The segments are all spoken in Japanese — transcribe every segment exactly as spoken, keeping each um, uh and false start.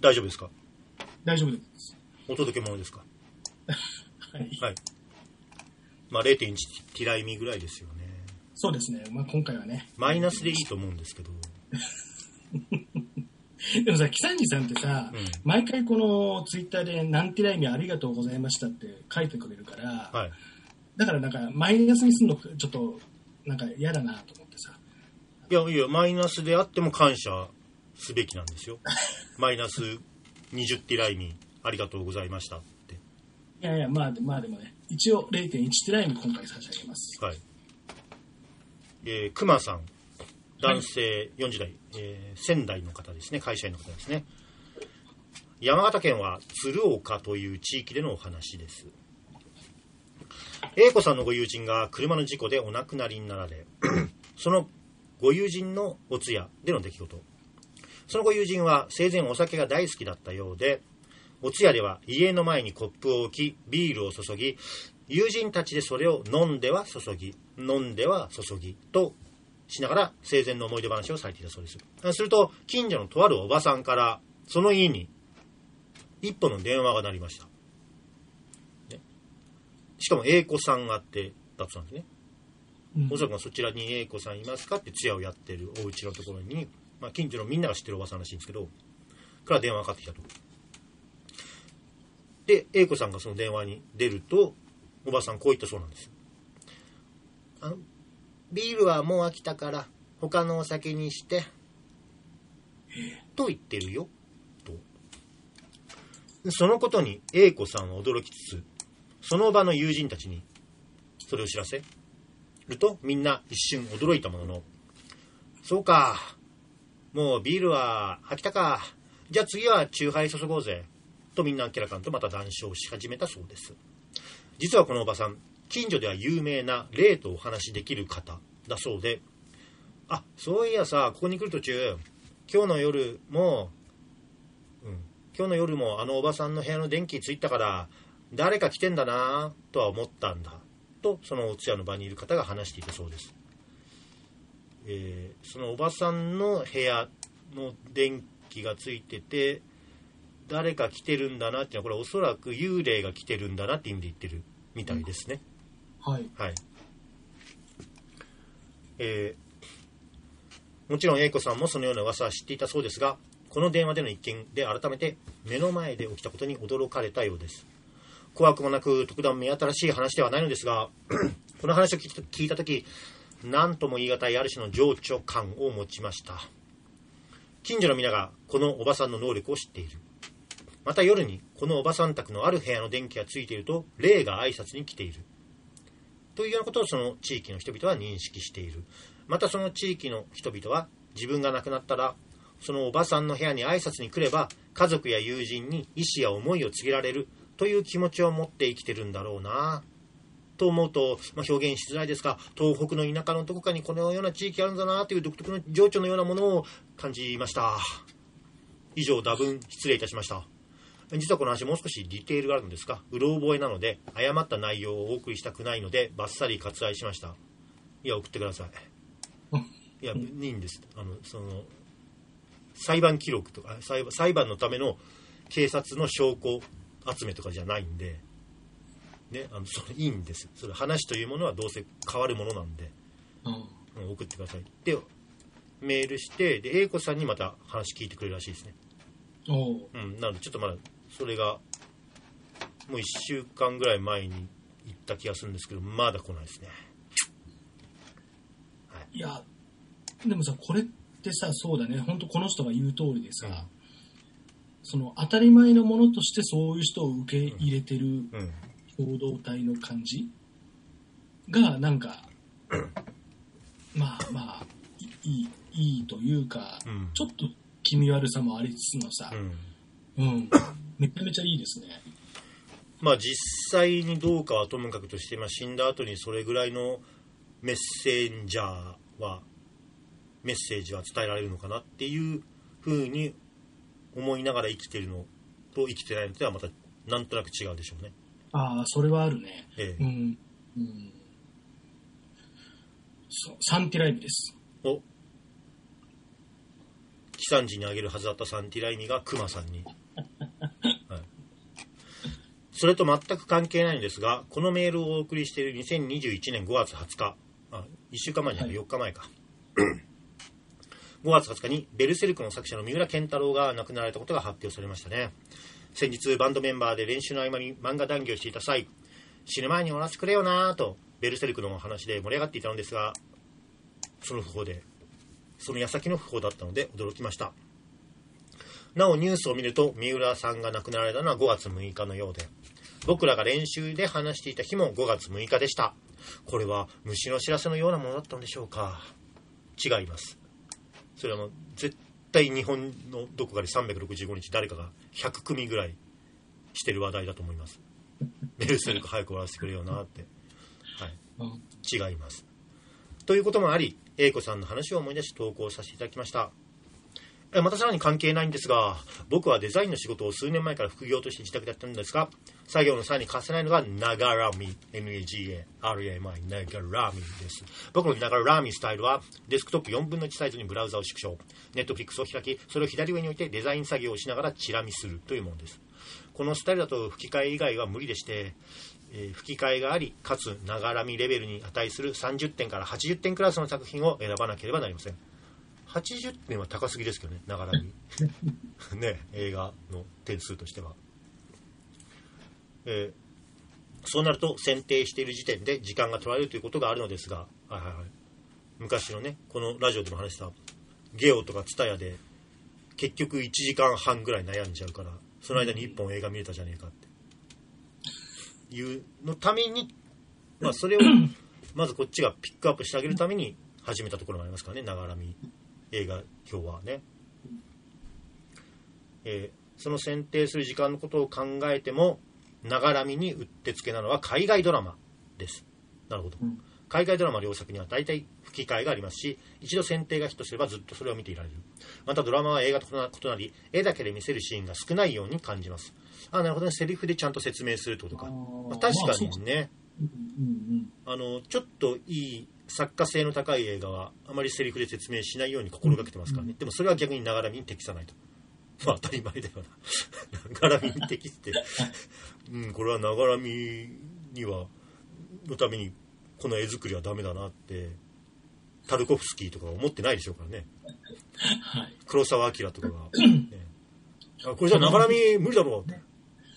大丈夫ですか？ 大丈夫です。 お届け物ですか？ はい。 はい。まあ れいてんいち ティライミぐらいですよね。 そうですね。まあ今回はね。 マイナスでいいと思うんですけど。 でもさ、キサンジさんってさ、うん、毎回このツイッターで何ティライミありがとうございましたって書いてくれるから、はい、だからなんかマイナスにするのちょっとなんか嫌だなと思ってさ。 いやいや、マイナスであっても感謝すべきなんですよ。マイナスにじゅうティライミありがとうございましたって。いやいや、まあ、まあでもね、一応 れいてんいち ティライミ今回差し上げます。 はい。えー、熊さん。男性よんじゅう代、えー、仙台の方ですね、会社員の方ですね。山形県は鶴岡という地域でのお話です。A子さんのご友人が車の事故でお亡くなりになられ、そのご友人のお通夜での出来事。そのご友人は生前お酒が大好きだったようで、お通夜では家の前にコップを置き、ビールを注ぎ、友人たちでそれを飲んでは注ぎ、飲んでは注ぎとしながら生前の思い出話をされていたそうです。すると近所のとあるおばさんからその家に一本の電話が鳴りました、ね、しかも A 子さんがってだったんですね、うん、おそらくそちらに A 子さんいますかって通夜をやってるお家のところに、まあ、近所のみんなが知ってるおばさんらしいんですけどから電話がかかってきたと。で A 子さんがその電話に出るとおばさんこう言ったそうなんです。あのビールはもう飽きたから他のお酒にしてと言ってるよと。そのことに A 子さんは驚きつつその場の友人たちにそれを知らせるとみんな一瞬驚いたものの、そうかもうビールは飽きたか、じゃあ次はチューハイ注ごうぜとみんなあっけらかんとまた談笑し始めたそうです。実はこのおばさん近所では有名な霊とお話しできる方だそうで、あ、そういやさ、ここに来る途中、今日の夜も、うん、今日の夜もあのおばさんの部屋の電気ついたから、誰か来てんだなとは思ったんだ、とそのお通夜の場にいる方が話していたそうです。えー、そのおばさんの部屋の電気がついてて、誰か来てるんだなっていうのは、これおそらく幽霊が来てるんだなって意味で言ってるみたいですね。 うん、はい。 はい。えー、もちろん A 子さんもそのような噂は知っていたそうですが、この電話での一件で改めて目の前で起きたことに驚かれたようです。怖くもなく特段目新しい話ではないのですがこの話を聞いたとき、何とも言い難いある種の情緒感を持ちました。近所の皆がこのおばさんの能力を知っている。また夜にこのおばさん宅のある部屋の電気がついていると霊が挨拶に来ているというようなことをその地域の人々は認識している。またその地域の人々は自分が亡くなったらそのおばさんの部屋に挨拶に来れば家族や友人に意思や思いを告げられるという気持ちを持って生きてるんだろうなと思うと、まあ、表現しづらいですが、東北の田舎のどこかにこのような地域あるんだなという独特の情緒のようなものを感じました。以上、多分失礼いたしました。実はこの話もう少しディテールがあるのですが、うろ覚えなので誤った内容をお送りしたくないのでバッサリ割愛しました。いや、送ってください。いや、いいんです。あのその裁判記録とか裁判、裁判のための警察の証拠集めとかじゃないんで、ね、あのそれいいんです。それ話というものはどうせ変わるものなんで、うん、送ってください。で、メールしてで A 子さんにまた話聞いてくれるらしいですね。 おうん、なのでちょっとまだそれがもういっしゅうかんぐらい前に行った気がするんですけど、まだ来ないですね。 はい、いやでもさ、これってさ、そうだね、本当この人が言う通りでさ、うん、その当たり前のものとしてそういう人を受け入れてる共同体の感じがなんか、うん、まあまあいい、いいというか、うん、ちょっと気味悪さもありつつのさ、うん、うん、めちゃめちゃいいですね。 まあ実際にどうかはともかくとして、まあ、死んだ後にそれぐらいのメッセンジャーはメッセージは伝えられるのかなっていうふうに思いながら生きてるのと生きてないのとはまたなんとなく違うでしょうね。 ああ、それはあるね。 ええ、 うんうん、そう、サンティライブです。 お、 惨事にあげるはずだったサンティライミがクマさんに、はい、それと全く関係ないんですが、このメールをお送りしているにせんにじゅういちねんごがつはつか、あいっしゅうかんまえじゃない、よっかまえかごがつはつかにベルセルクの作者の三浦健太郎が亡くなられたことが発表されましたね。先日バンドメンバーで練習の合間に漫画談義をしていた際、死ぬ前に終わらせてくれよなぁとベルセルクの話で盛り上がっていたのですが、その訃報でその矢先の訃報だったので驚きました。なおニュースを見ると三浦さんが亡くなられたのはごがつむいかのようで、僕らが練習で話していた日もごがつむいかでした。これは虫の知らせのようなものだったんでしょうか。違います。それはもう絶対日本のどこかでさんびゃくろくじゅうごにち誰かがひゃくくみぐらいしてる話題だと思います。ベルセルク早く終わらせてくれよなって、はい、違います。ということもあり、英子さんの話を思い出し投稿させていただきました。またさらに関係ないんですが、僕はデザインの仕事を数年前から副業として自宅でやってるんですが、作業の際に欠かせないのがながらみ エヌエージーエーアールエーエムアイ ながらみです。僕のながらみスタイルはデスクトップよんぶんのいちサイズにブラウザを縮小、ネットフリックスを開き、それを左上に置いてデザイン作業をしながらチラ見するというものです。このスタイルだと吹き替え以外は無理でして、えー、吹き替えがありかつながらみレベルに値するさんじゅってんからはちじゅってんクラスの作品を選ばなければなりません。はちじゅってんは高すぎですけどね、ながらみね、映画の点数としては、えー、そうなると選定している時点で時間が取られるということがあるのですが、はいはいはい、昔のね、このラジオでも話したゲオとかツタヤで結局いちじかんはんぐらい悩んじゃうから、その間にいっぽん映画見れたじゃねえかっていうのために、まあ、それをまずこっちがピックアップしてあげるために始めたところもありますからね、ながらみ映画今日はね、えー、その選定する時間のことを考えてもながらみにうってつけなのは海外ドラマです。なるほど、うん、海外ドラマ両作には大体吹き替えがありますし、一度選定がヒットすればずっとそれを見ていられる。またドラマは映画と異なり絵だけで見せるシーンが少ないように感じます。あ、なるほどね、セリフでちゃんと説明するってことか。まあ、確かにね、まあ、あのちょっといい作家性の高い映画はあまりセリフで説明しないように心がけてますからね、うん、でもそれは逆にながらみに適さないと、まあ、当たり前だよなながらみに適して、うん、これはながらみにはのためにこの絵作りはダメだなってタルコフスキーとか思ってないでしょうからね、はい、黒澤明とかが、ね、あこれじゃながらみ無理だろうって、ね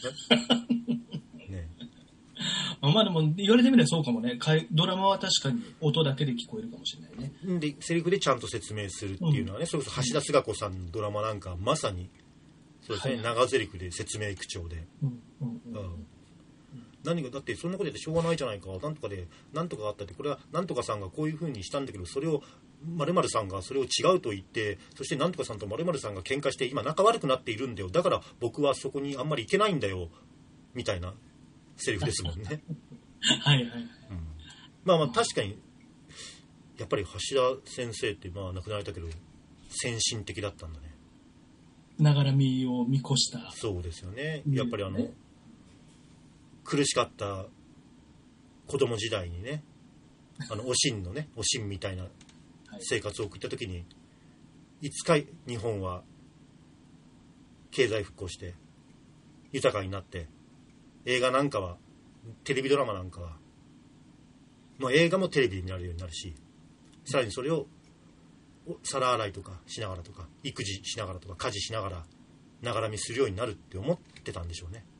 ね、 まあでも言われてみればそうかもね。ドラマは確かに音だけで聞こえるかもしれないね。 でセリフでちゃんと説明するっていうのはね、うん、それこそ橋田壽賀子さんのドラマなんかまさにそうですね、はい、長セリフで説明口調で、うんうんうんうん、何がだってそんなことやってしょうがないじゃないか、なんとかでなんとかがあったって、これはなんとかさんがこういう風にしたんだけど、それを〇〇さんがそれを違うと言って、そしてなんとかさんと〇〇さんが喧嘩して今仲悪くなっているんだよ、だから僕はそこにあんまり行けないんだよみたいなセリフですもんねはいはい、うん、まあまあ確かにやっぱり橋田先生ってまあ亡くなられたけど先進的だったんだね。 ながらみを見越した。 そうですよね。やっぱりあの、ね、苦しかった子供時代にね、あのおしんのねおしんみたいな生活を送った時に、いつか日本は経済復興して豊かになって、映画なんかはテレビドラマなんかは、まあ、映画もテレビになるようになるし、さらにそれを皿洗いとかしながらとか育児しながらとか家事しながらながら見するようになるって思ってたんでしょうね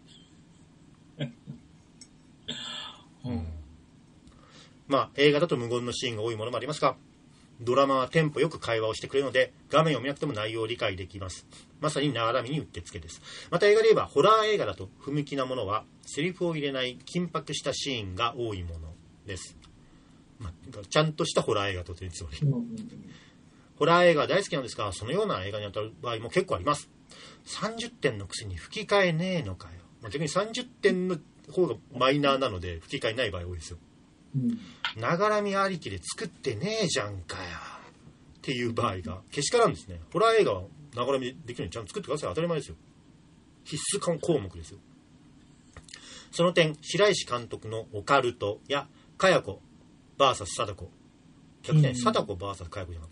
うん、まあ映画だと無言のシーンが多いものもありますが、ドラマはテンポよく会話をしてくれるので画面を見なくても内容を理解できます。まさにながらみにうってつけです。また映画で言えばホラー映画だと不向きなものはセリフを入れない緊迫したシーンが多いものです。まあ、ちゃんとしたホラー映画というつもり、うんうんうん、ホラー映画大好きなんですが、そのような映画に当たる場合も結構あります。さんじゅってんのくせに吹き替えねえのかよ、まあ、逆にさんじゅってんの方がマイナーなので吹き替えない場合多いですよ。ながらみありきで作ってねえじゃんかよっていう場合がけしからんですね。ホラー映画はながらみできるようにちゃんと作ってください。当たり前ですよ。必須項目ですよ。その点、白石監督のオカルトやかや子 ブイエス 貞子、逆に貞子 ブイエス かや子じゃなかったっけ、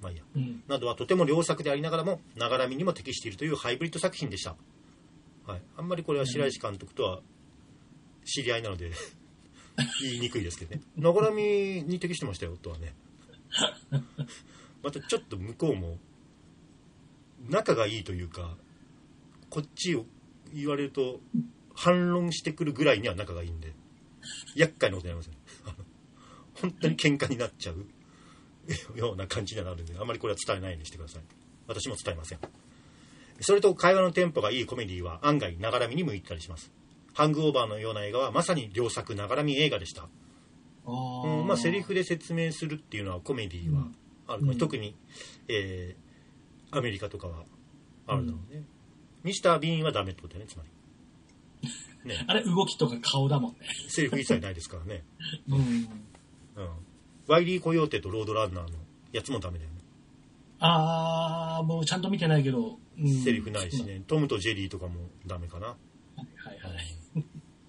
まあいいや、 うん、 などはとても良作でありながらもながらみにも適しているというハイブリッド作品でした。はい、あんまりこれは白石監督とは知り合いなので言いにくいですけどね。ながらみに適してましたよとはねまたちょっと向こうも仲がいいというか、こっちを言われると反論してくるぐらいには仲がいいんで厄介なことになりますね本当に喧嘩になっちゃうような感じになるんで、あまりこれは伝えないようにしてください。私も伝えません。それと会話のテンポがいいコメディは案外ながらみに向いてたりします。ハングオーバーのような映画はまさに良作ながらみ映画でした。あ、うん、まあセリフで説明するっていうのはコメディはある、うん、特に、えー、アメリカとかはあるだろうね、うん、ミスター・ビーンはダメってことだよね、つまりねあれ動きとか顔だもんね。 セリフ一切ないですからねうん、うん、 ワイリー・コヨーテとロードランナーのやつもダメだよね。 ああ、もうちゃんと見てないけど、 うん、セリフないしね。トムとジェリーとかもダメかな。 はいはいはい、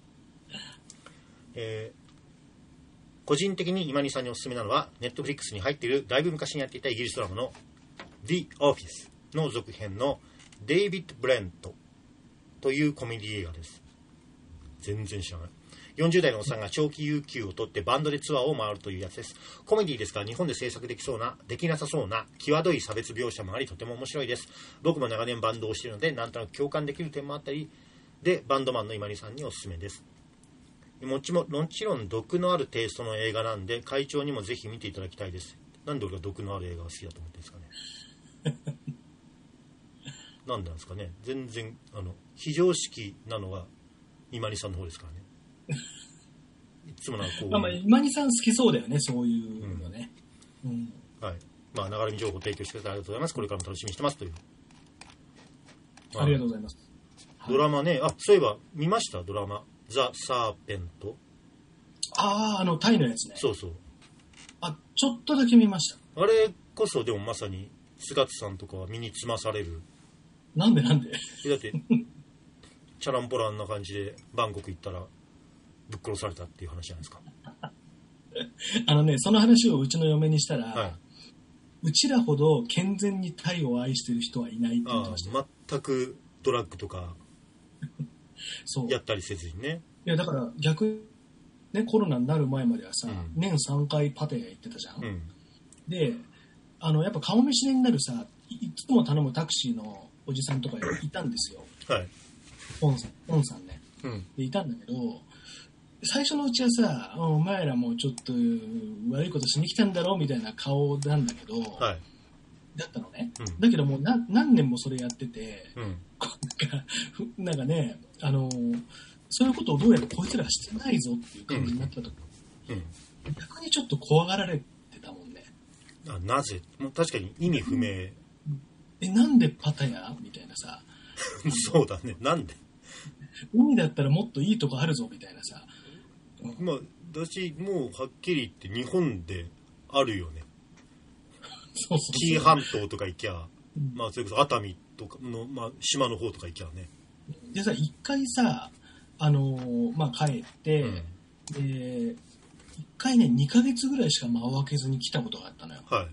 えー、個人的に今にさんにおすすめなのはネットフリックスに入っているだいぶ昔にやっていたイギリスドラマの The Office の続編のデイビッド・ブレントというコメディ映画です。全然知らない。よんじゅう代のおっさんが長期有給を取ってバンドでツアーを回るというやつです。コメディですが日本で制作できそうなできなさそうな際どい差別描写もありとても面白いです。僕も長年バンドをしているのでなんとなく共感できる点もあったりで、バンドマンの今にさんにおすすめです。もちももちろん毒のあるテイストの映画なんで会長にもぜひ見ていただきたいです。なんで俺が毒のある映画が好きだと思ってるんですかねなんでなんですかね。全然あの非常識なのは今にさんの方ですからねいつもなんかこう、 まあ、まあ今にさん好きそうだよね、そういうのね、うんうん、 はい。まあながらみ情報を提供してくれてありがとうございます。これからも楽しみにしてますという、 まあ、ありがとうございます。 ドラマね、あ、そういえば見ましたドラマザ・サーペント。 ああ、あのタイのやつね。 そうそう、 あ、ちょっとだけ見ました。 あれこそでもまさに菅津さんとかは身につまされる。 なんでなんでだってチャランポランな感じでバンコク行ったらぶっ殺されたっていう話じゃないですかあのね、その話をうちの嫁にしたら、 はい、 うちらほど健全にタイを愛してる人はいないって言ってました。 あ、全くドラッグとかそうやったりせずにね。 いやだから逆ね、コロナになる前まではさ、うん、年さんかいパテ屋行ってたじゃん、うん、で、あのやっぱ顔見知りになるさ、いつも頼むタクシーのおじさんとかいたんですよ。 はい。 ポンさん、ポンさんね、うん、でいたんだけど、最初のうちはさ、お前らもちょっと悪いことしに来たんだろみたいな顔なんだけど、はい、だったのね、うん、だけどもうな何年もそれやってて、うん、なんかね、あのそういうことをどうやらこいつらはしてないぞっていう感じになった時、うんうん、逆にちょっと怖がられてたもんね。 あ、なぜ？もう確かに意味不明。 え、なんでパタヤみたいなさそうだね、なんで海だったらもっといいとこあるぞみたいなさ、 まあ私もうはっきり言って日本であるよね。そうそうそう、紀伊半島とか行きゃ、うん、まあそれこそ熱海とかの、まあ、島の方とか行きゃね。 でさ、一回さ、あのー、まあ帰って、うん、で一回ねにかげつぐらいしか間を空けずに来たことがあったのよ。はい。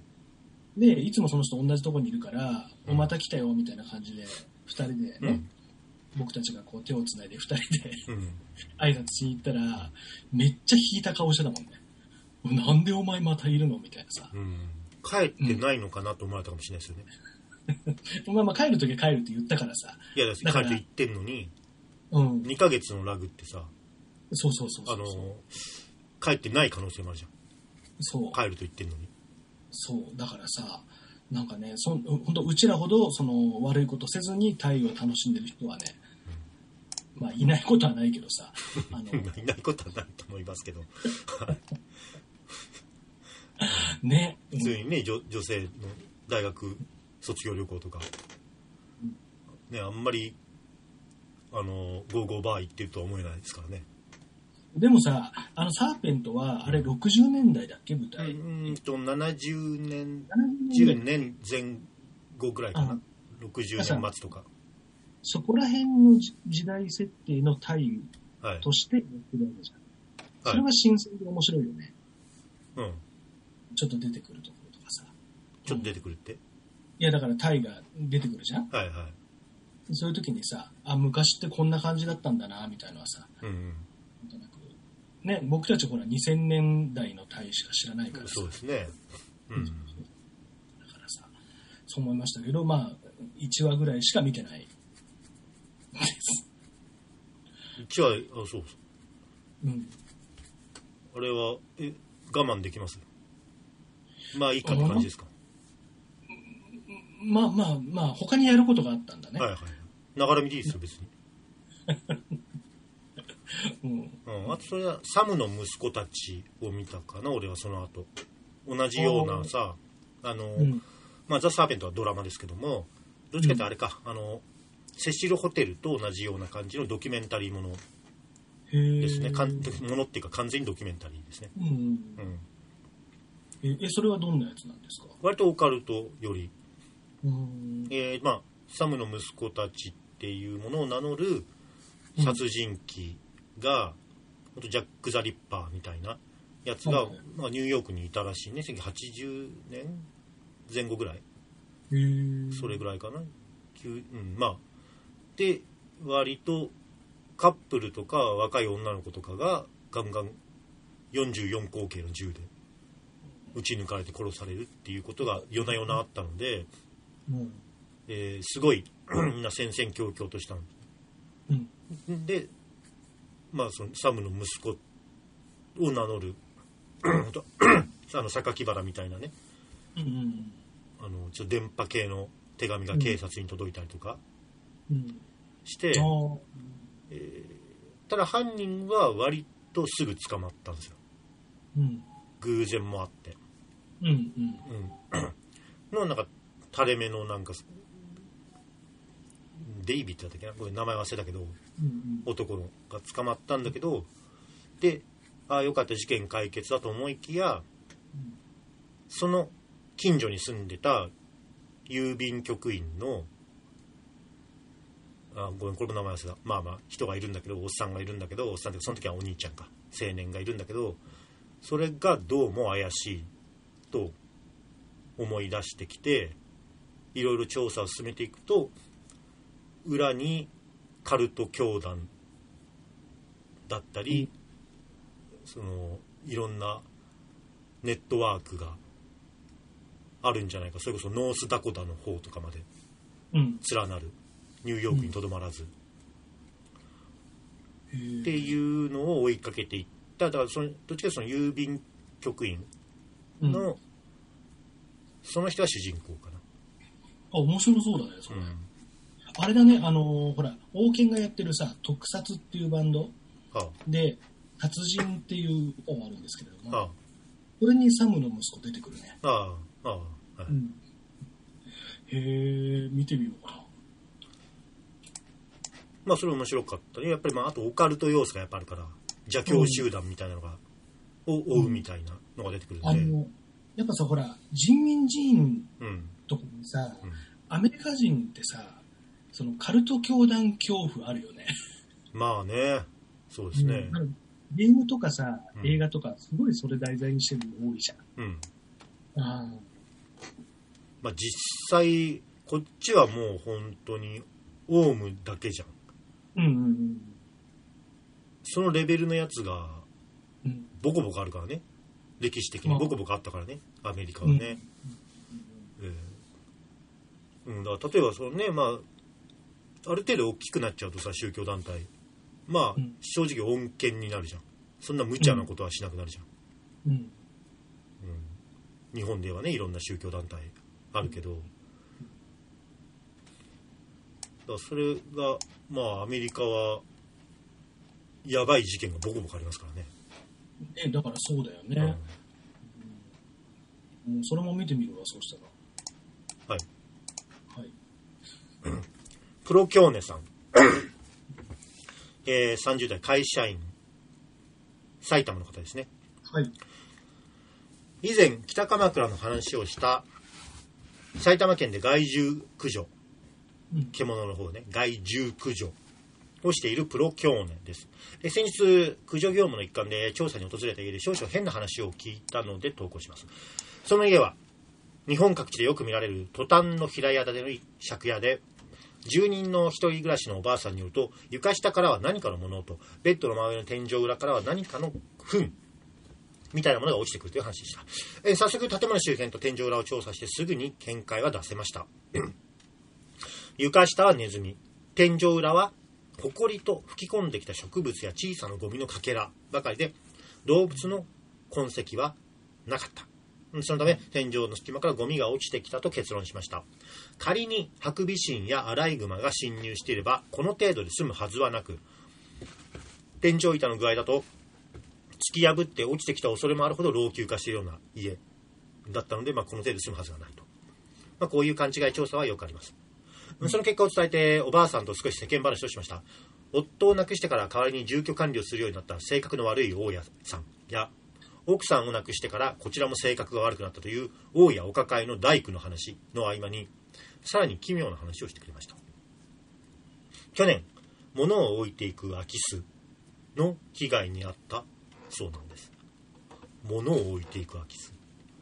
でいつもその人同じとこにいるから、うん、また来たよみたいな感じでふたりでね、うん、僕たちがこう手をつないでふたりで、うん、挨拶しに行ったらめっちゃ引いた顔してたもんね。なんでお前またいるのみたいなさ、うん、 帰ってないのかなと思われたかもしれないですよね。 まあまあ帰るときは帰るって言ったからさ。 いやだって帰って行ってんのに、うん、にかげつのラグってさ、 そうそうそうそう、 あの帰ってない可能性もあるじゃん。そう、帰ると言ってんのに。 そうだからさ、なんかね、そ本当うちらほどその悪いことせずにタイを楽しんでる人はね、うん、まあいないことはないけどさ、あのいないことはないと思いますけどね、 普通にね、女, 女性の大学卒業旅行とか、うん、ね、あんまりあのゴーゴーバー行ってるとは思えないですからね。 でもさ、あのサーペントはあれろくじゅうねんだいだっけ、舞台。 うんとななじゅうねん、ななじゅうねんぜん後ぐらいかな。ろくじゅうねん末とか。 そこら辺の時代設定のタイとしてやってるわけじゃん。はい、それは新鮮で面白いよね。うん。ちょっと出てくるところとかさ。 ちょっと出てくるって、うん、 いやだからタイが出てくるじゃん。 はいはい。 そういう時にさ、あ、昔ってこんな感じだったんだなみたいなのはさ、 うんうん、 ね、僕たちほらにせんねんだいのタイしか知らないからさ。 そうですね。うん。だからさ、そう思いましたけど、まあいちわぐらいしか見てないです。 いちわ、あ、そうそう。 うん。 あれはえ我慢できます？まあいいかって感じですか？ まあまあまあ他にやることがあったんだね。 はいはい。ながら見でいいですよ別に。 うん、 うん、あとそれはサムの息子たちを見たかな俺はその後同じようなさあの、うん、まあザ・サーペントはドラマですけどもどっちかってあれか、うん、あのセシルホテルと同じような感じのドキュメンタリーものですね。かんものっていうか完全にドキュメンタリーですね。 うんうん、えそれはどんなやつなんですか？ 割とオカルトより、 うんえーまあ、サムの息子たちっていうものを名乗る殺人鬼が、うん、ジャック・ザ・リッパーみたいなやつが、はいまあ、ニューヨークにいたらしいね。せんきゅうひゃくはちじゅうねんぜん後ぐらい、それぐらいかな、うん、まあで割とカップルとか若い女の子とかがガンガンよんじゅうよんこうけいの銃で撃ち抜かれて殺されるっていうことが夜な夜なあったので、 うんえー、すごいみんな戦々恐々としたんです、うん、で、まあ、そのサムの息子を名乗るあの榊原みたいなね、 うんうん、 あのちょっと電波系の手紙が警察に届いたりとかして、 うんえー、ただ犯人は割とすぐ捕まったんですよ、 うん、 偶然もあって、 うんうんうん、のなんか垂れ目のなんかデイビッドだったっけな、これ名前忘れたけど、 うんうん、 男のが捕まったんだけど、で、ああよかった事件解決だと思いきや、うん、その近所に住んでた郵便局員のあごめんこれも名前忘れた、まあまあ人がいるんだけど、おっさんがいるんだけど、おっさんってその時はお兄ちゃんか青年がいるんだけど、それがどうも怪しいと思い出してきて、いろいろ調査を進めていくと、裏にカルト教団だったり、うん、そのいろんなネットワークがあるんじゃないか。それこそノースダコタの方とかまで連なる、うん、ニューヨークにとどまらず、うん、っていうのを追いかけていった。だからそのどっちかというとその郵便局員の、うん、その人は主人公かな。 あ、面白そうだねそれ、うん、あれだね、あのー、ほら王権がやってるさ特撮っていうバンド、 はあ、 で達人っていう歌があるんですけれども、 はあ、 これにサムの息子出てくるね。 ああ、ああ、はい、うん、 へえ、見てみようかな。 まあそれ面白かったね。やっぱりまああとオカルト要素がやっぱあるから邪教集団みたいなのが、うん、を追うみたいなのが出てくるんで、 あのやっぱさほら人民寺院とかにさ、うんうん、アメリカ人ってさそのカルト教団恐怖あるよね。まあね、そうですね、 うん、ゲームとかさ、うん、映画とかすごいそれ題材にしてるの多いじゃん、 うん、 あまあ実際こっちはもう本当にオウムだけじゃん、 うんうんうん、 そのレベルのやつがボコボコあるからね、歴史的にボコボコあったからね、アメリカはね、うんえーうん、だから例えばそのね、まあある程度大きくなっちゃうとさ宗教団体まあ、うん、正直穏健になるじゃん。そんな無茶なことはしなくなるじゃん、 うんうん、 日本ではねいろんな宗教団体あるけど、だからそれがまあアメリカはやばい事件がボコボコありますからね。 えだからそうだよね、うんうん、それも見てみるわそうしたら。 はい、 はい、 プロキョーネさんえー、さんじゅう代会社員埼玉の方ですね。 はい。 以前北鎌倉の話をした埼玉県で害獣駆除、うん、獣の方ね害獣駆除をしているプロキョーネです。で先日駆除業務の一環で調査に訪れた家で少々変な話を聞いたので投稿します。その家は日本各地でよく見られるトタンの平屋建ての借家で、住人の一人暮らしのおばあさんによると、床下からは何かの物音、ベッドの真上の天井裏からは何かの糞みたいなものが落ちてくるという話でした。えー、早速建物周辺と天井裏を調査してすぐに見解は出せました。床下はネズミ、天井裏はホコリと吹き込んできた植物や小さなゴミのかけらばかりで、動物の痕跡はなかった。そのため天井の隙間からゴミが落ちてきたと結論しました。仮にハクビシンやアライグマが侵入していればこの程度で済むはずはなく、天井板の具合だと突き破って落ちてきた恐れもあるほど老朽化しているような家だったので、まあ、この程度で済むはずがないと、まあ、こういう勘違い調査はよくあります。その結果を伝えておばあさんと少し世間話をしました。夫を亡くしてから代わりに住居管理をするようになった性格の悪い大家さんや、奥さんを亡くしてからこちらも性格が悪くなったという大家お抱えの大工の話の合間に、さらに奇妙な話をしてくれました。去年物を置いていく空き巣の被害に遭ったそうなんです。物を置いていく空き巣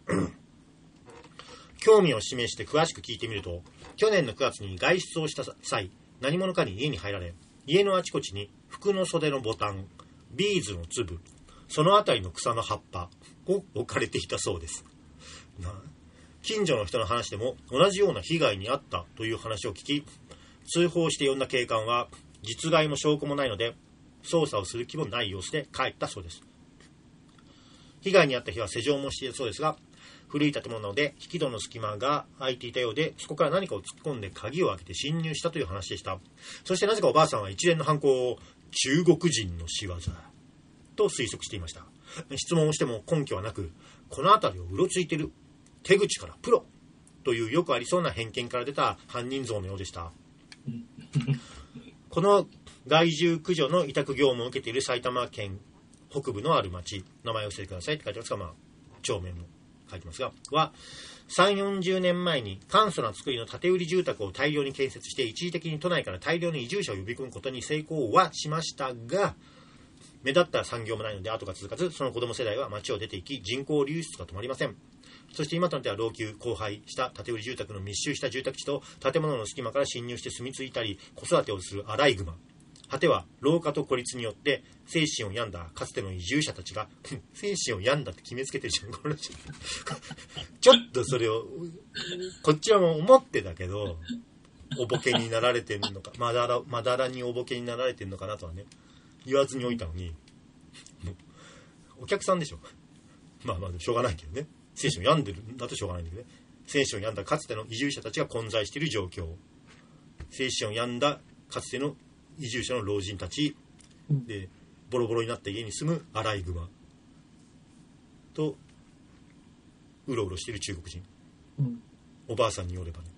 興味を示して詳しく聞いてみると、去年のくがつに外出をした際、何者かに家に入られ、家のあちこちに服の袖のボタン、ビーズの粒、そのあたりの草の葉っぱを置かれていたそうです。な近所の人の話でも同じような被害に遭ったという話を聞き、通報して呼んだ警官は実害も証拠もないので捜査をする気もない様子で帰ったそうです。被害に遭った日は施錠もしていたそうですが、古い建物なので引き戸の隙間が空いていたようで、そこから何かを突っ込んで鍵を開けて侵入したという話でした。そしてなぜかおばあさんは一連の犯行を中国人の仕業と推測していました。質問をしても根拠はなく、この辺りをうろついている手口からプロというよくありそうな偏見から出た犯人像のようでした。この害獣駆除の委託業務を受けている埼玉県北部のある町、名前を教えてくださいって書いてますが、まあ町名も書いてますが、はさんじゅうよんじゅうねんまえに簡素な作りの建売り住宅を大量に建設して一時的に都内から大量の移住者を呼び込むことに成功はしましたが、目立った産業もないので後が続かず、その子供世代は町を出ていき、人口流出が止まりません。そして今となっては老朽荒廃した建売り住宅の密集した住宅地と建物の隙間から侵入して住み着いたり子育てをするアライグマ、果ては老化と孤立によって精神を病んだかつての移住者たちが精神を病んだって決めつけてるじゃん、この人ちょっとそれをこっちはもう思ってたけど、おボケになられてるのか、まだらまだらにおボケになられてるのかなとはね言わずにおいたのに、もうお客さんでしょ。まあまあしょうがないけどね、精神を病んでるんだとしょうがないんだけどね、精神を病んだかつての移住者たちが混在している状況、精神を病んだかつての移住者の老人たちで、ボロボロになった家に住むアライグマとうろうろしている中国人、うん、おばあさんによればね。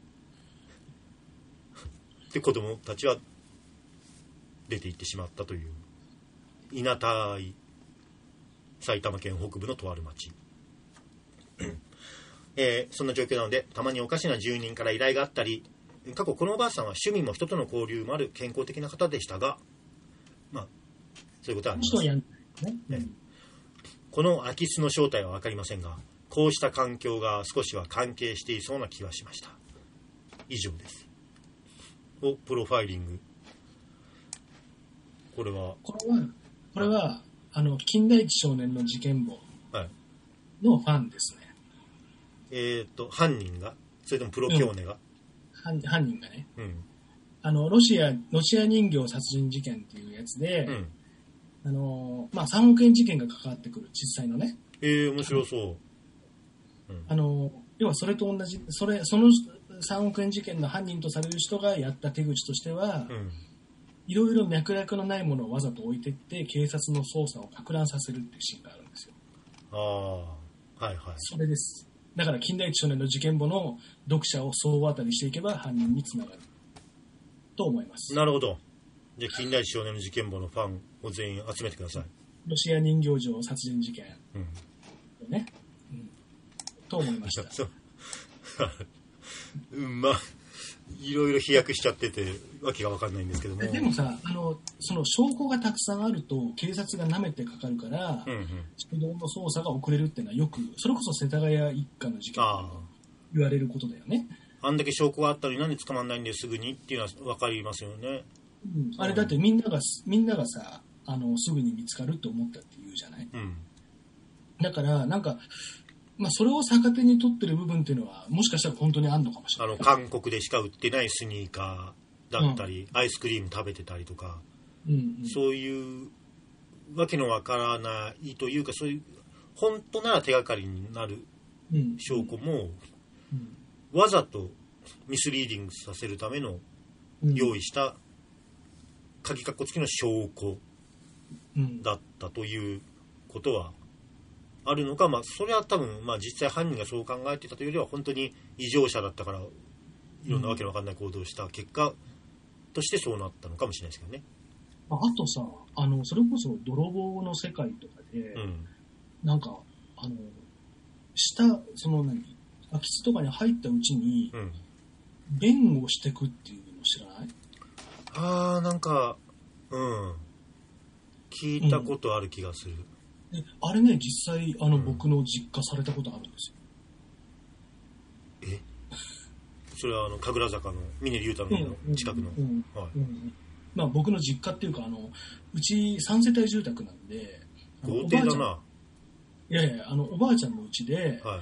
で子供たちは出て行ってしまったといういなたい埼玉県北部のとある町、えー、そんな状況なので、たまにおかしな住人から依頼があったり、過去このおばあさんは趣味も人との交流もある健康的な方でしたが、まあそういうことはあります、ねうん、この空き巣の正体は分かりませんが、こうした環境が少しは関係していそうな気はしました。以上です。おプロファイリング、これはこれはこれはあの金田一少年の事件簿のファンですね、 はい、えっ、ー、と犯人が、それともプロキョーネが、 うん、犯人がね、 うん、 あのロシアロシア人形殺人事件っていうやつで、うん、あのまあ、さんおくえん事件が関わってくる実際のね。 えー、面白そう、うん、 あの要はそれと同じ、それそのさんおくえん事件の犯人とされる人がやった手口としては、いろいろ脈絡のないものをわざと置いていって警察の捜査を攪乱させるっていうシーンがあるんですよ。 ああ、はいはい。 それです。だから金田一少年の事件簿の読者を総当たりしていけば犯人につながると思います。 なるほど。じゃあ金田一少年の事件簿のファンを全員集めてください。 ロシア人形城殺人事件、うんねうん、と思いました。そううん、まあいろいろ飛躍しちゃっててわけが分かんないんですけども、 でもさ、あのその証拠がたくさんあると警察がなめてかかるから、うんうん、初動の捜査が遅れるっていうのはよく、それこそ世田谷一家の事件言われることだよね。 あんだけ証拠があったのになんで捕まんないんですぐにっていうのは分かりますよね。 うん、あれだってみんながみんながさあのすぐに見つかると思ったって言うじゃない、うん、だからなんか、まあ、それを逆手に取ってる部分っていうのはもしかしたら本当にあるのかもしれない。 あの韓国でしか売ってないスニーカーだったり、うん、アイスクリーム食べてたりとか、うんうん、そういうわけのわからないというかそういう本当なら手がかりになる証拠も、うんうん、わざとミスリーディングさせるための用意した鍵括弧付きの証拠だったということはあるのか、まあ、それは多分、まあ、実際犯人がそう考えてたというよりは本当に異常者だったからいろんなわけのわかんない行動をした結果としてそうなったのかもしれないですけどね。 あとさあのそれこそ泥棒の世界とかで、うん、なんかあの下その何空き巣とかに入ったうちに、うん、弁護してくっていうの知らない？ あーなんかうん聞いたことある気がする、 うん、であれね実際あの、うん、僕の実家されたことあるんですよ。えそれはあの神楽坂の峰竜太の家の近くの、うんうんはいうんまあ、僕の実家っていうかあのうちさん世帯住宅なんで豪邸だな。 いやいやあのおばあちゃんのうちで、はい、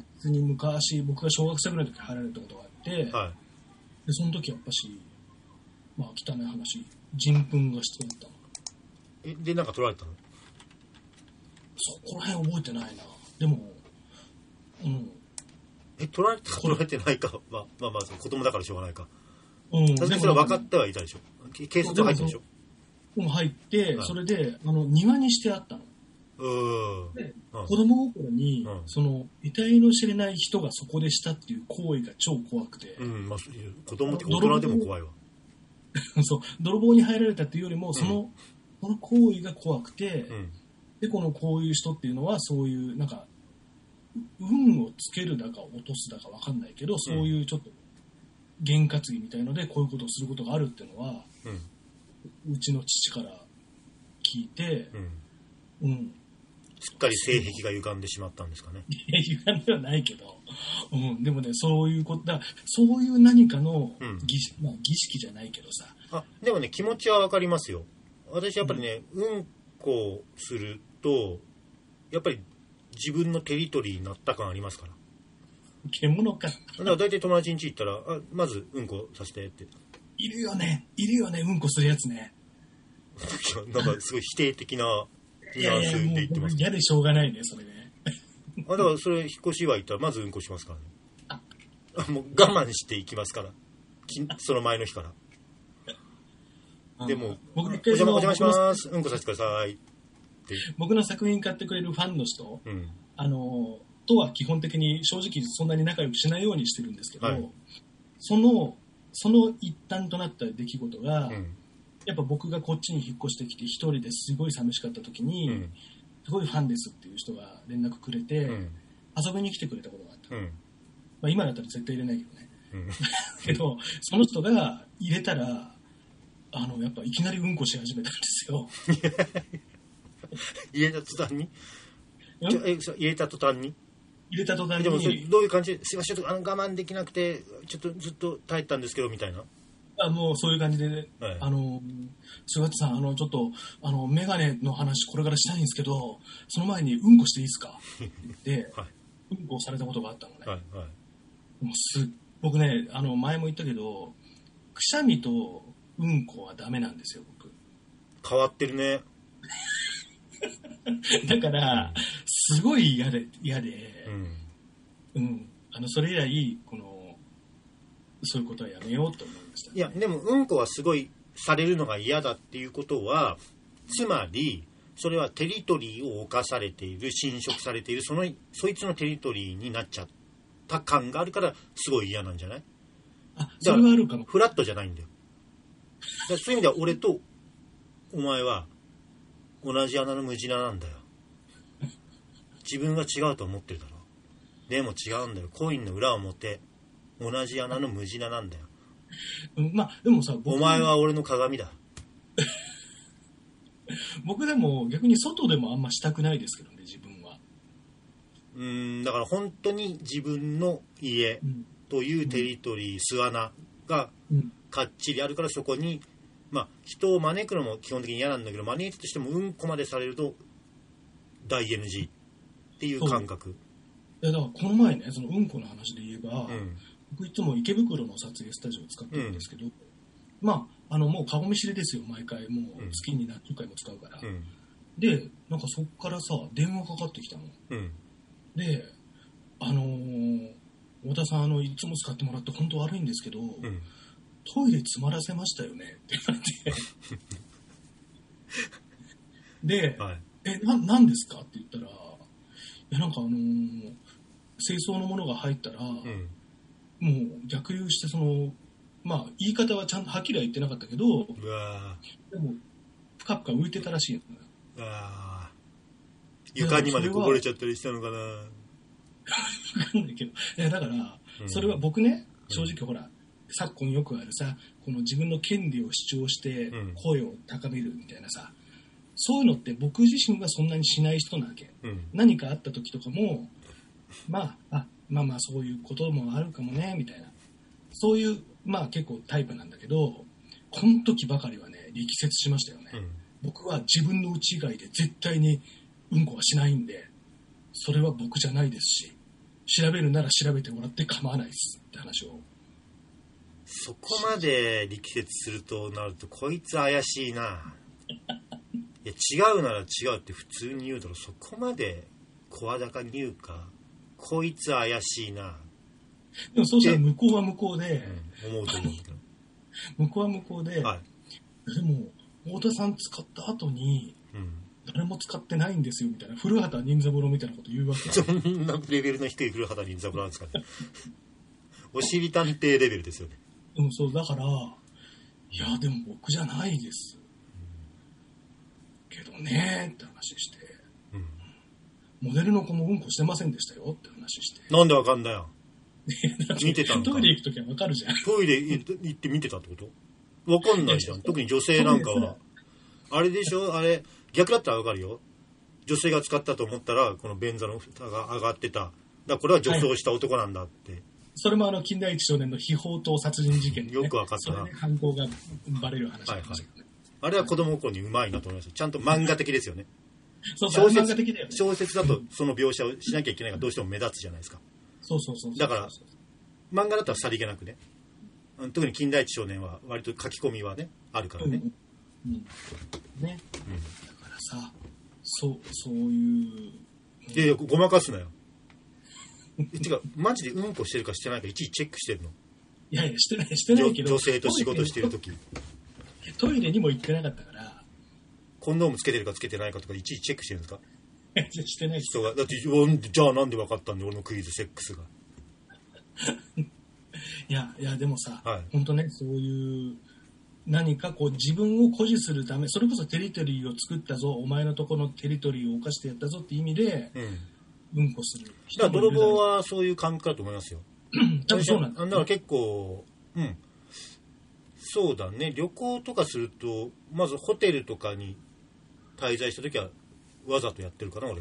普通に昔僕が小学生ぐらいの時入られたことがあって、はい、でその時やっぱしまあ汚い話人糞が必要だったの。 えでなんか取られたの？ そこら辺覚えてないな。でもうんえ取られたか取られてないかまあまあまあ子供だからしょうがないか。うん、確かにそれは分かってはいたでしょ。警察入ったでしょ。 うん、入って、はい、それであの庭にしてあったの。うんで、うん、子供心に、うん、その得体の知れない人がそこでしたっていう行為が超怖くて、 うんまあ、子供って大人でも怖いわそう泥棒に入られたっていうよりもその、うん、その行為が怖くて、うん、でこのこういう人っていうのはそういうなんか運をつけるだか落とすだか分かんないけどそういうちょっと験担ぎみたいのでこういうことをすることがあるっていうのは、うん、うちの父から聞いて、うん、うん、 すっかり性癖が歪んでしまったんですかね。 歪んではないけど、うん、でもねそういうことだそういう何かの儀式、うんまあ、儀式じゃないけどさあでもね気持ちは分かりますよ。私やっぱりね、うん、うんこするとやっぱり自分のテリトリーになった感ありますから。 獣か。 だから大体友達ん家行ったらあまずうんこさせてっているよねいるよねうんこするやつねなんかすごい否定的なニュアンスで言ってます。 いやいやもう嫌でしょうがないねそれねあだからそれ引っ越しは行ったらまずうんこしますからね。あもう我慢していきますからその前の日からでも僕お邪魔お邪魔しますうんこさせてくださいって僕の作品買ってくれるファンの人、うん、あのとは基本的に正直そんなに仲良くしないようにしてるんですけど、はい、そのその一端となった出来事が、うん、やっぱ僕がこっちに引っ越してきて一人ですごい寂しかった時に、うん、すごいファンですっていう人が連絡くれて、うん、遊びに来てくれたことがあった、うんまあ、今だったら絶対入れないけどね、うん、けどその人が入れたらあのやっぱいきなりうんこし始めたんですよ入れた途端にえ入れた途端に入れた途端にでもそれどういう感じですいませんあの我慢できなくてちょっとずっと耐えたんですけどみたいなあもうそういう感じで、ねはい、あの菅田さんあのちょっとあのメガネの話これからしたいんですけどその前にうんこしていいですかで、はい、うんこをされたことがあったのね、はいはい、もうす僕ねあの前も言ったけどくしゃみとうんこはダメなんですよ僕。 変わってるねだからすごい嫌で嫌で、うん、うん、あのそれ以来このそういうことはやめようと思いました、ね。 いやでもうんこはすごいされるのが嫌だっていうことはつまりそれはテリトリーを侵されている侵食されているそのそいつのテリトリーになっちゃった感があるからすごい嫌なんじゃない？ あそれはあるかも。 フラットじゃないんだよ。だそういう意味では俺とお前は同じ穴の無地ななんだよ。自分が違うと思ってるだろ。でも違うんだよ。コインの裏表同じ穴の無地ななんだよ。 まあでもさお前は俺の鏡だ。 僕でも逆に外でもあんましたくないですけどね自分は。 うーんだから本当に自分の家というテリトリー、うん、巣穴がかっちりあるから、そこにまあ人を招くのも基本的に嫌なんだけど、招いたとしてもうんこまでされると大 エヌジー っていう感覚。 いやだからこの前ね、そのうんこの話で言えば、うん、僕いつも池袋の撮影スタジオを使ってるんですけど、うん、まああのもう顔見知りですよ、毎回もう月に何十回も使うから、うん、でなんかそっからさ電話かかってきたの、うん、であのー、太田さんあのいつも使ってもらって本当悪いんですけど、うん、トイレ詰まらせましたよねって言われてで、はい、えな何ですかって言ったら、いやなんかあのー、清掃のものが入ったら、うん、もう逆流してそのまあ言い方はちゃんとはっきりは言ってなかったけど、うわでもぷかぷか浮いてたらしいの。あ床にまでこぼれちゃったりしたのかな。 分かんないけど、いやだからそれは僕ね、うん、正直ほら昨今よくあるさ、この自分の権利を主張して声を高めるみたいなさ、うん、そういうのって僕自身はそんなにしない人なわけ、うん、何かあった時とかもまああまあまあそういうこともあるかもねみたいな、そういうまあ結構タイプなんだけど、この時ばかりはね力説しましたよね、うん、僕は自分の家以外で絶対にうんこはしないんで、それは僕じゃないですし、調べるなら調べてもらって構わないですって話を。 そこまで力説するとなるとこいつ怪しいな。いや違うなら違うって普通に言うだろ。そこまで声高に言うか、こいつ怪しいな。 でもそうしたら向こうは向こうで、 うん、思うと思うけど向こうは向こうで、はい、でも太田さん使った後に、うん、誰も使ってないんですよみたいな、古畑任三郎みたいなこと言うわけ。 そんなレベルの低い古畑任三郎なんですかね。おしり探偵レベルですよね。 でもそうだから、いやでも僕じゃないです、うん、けどねって話して、うん、モデルの子もうんこしてませんでしたよって話して。 なんでわかんだよ。見てたんか。 トイレ行くときはわかるじゃん。 トイレ行って見てたってこと？わかんないじゃん。特に女性なんかは。あれでしょ、あれ、逆だったらわかるよ。女性が使ったと思ったら、この便座の蓋が上がってた。だからこれは女装した男なんだって。はい、 それもあの、金田一少年の非法盗殺人事件で、ね、 よくわかったな。 それで犯行がバレる話なんですよね。はいはい、 あれは子供心にうまいなと思いました。ちゃんと漫画的ですよね。 そうそう、漫画的だよね。 小説だとその描写をしなきゃいけないがどうしても目立つじゃないですか。 そうそうそうそう。 だから漫画だったらさりげなくね、特に金田一少年は割と書き込みはねあるからね、うんうん、 ね、うん、だからさ、そうそういう、 いやいやごまかすなよ。違う、マジでうんこしてるかしてないかいちいちチェックしてるの？ いやいやしてないしてないけど、 女性と仕事してる時トイレにも行ってなかったから、 コンドームつけてるかつけてないかとかいちいちチェックしてるんですか？ してない人がだって、じゃあなんで分かったんで俺のクイズセックスが。 いやいやでもさ、はい、本当ね、そういう何かこう自分を誇示するため、それこそテリトリーを作ったぞ、お前のとこのテリトリーを犯してやったぞって意味で、うん、うんこする人だから泥棒はそういう感覚だと思いますよ。 多分そうなんだ、 ね、だから結構、うん、そうだね。旅行とかするとまずホテルとかに滞在した時はわざとやってるかな俺は。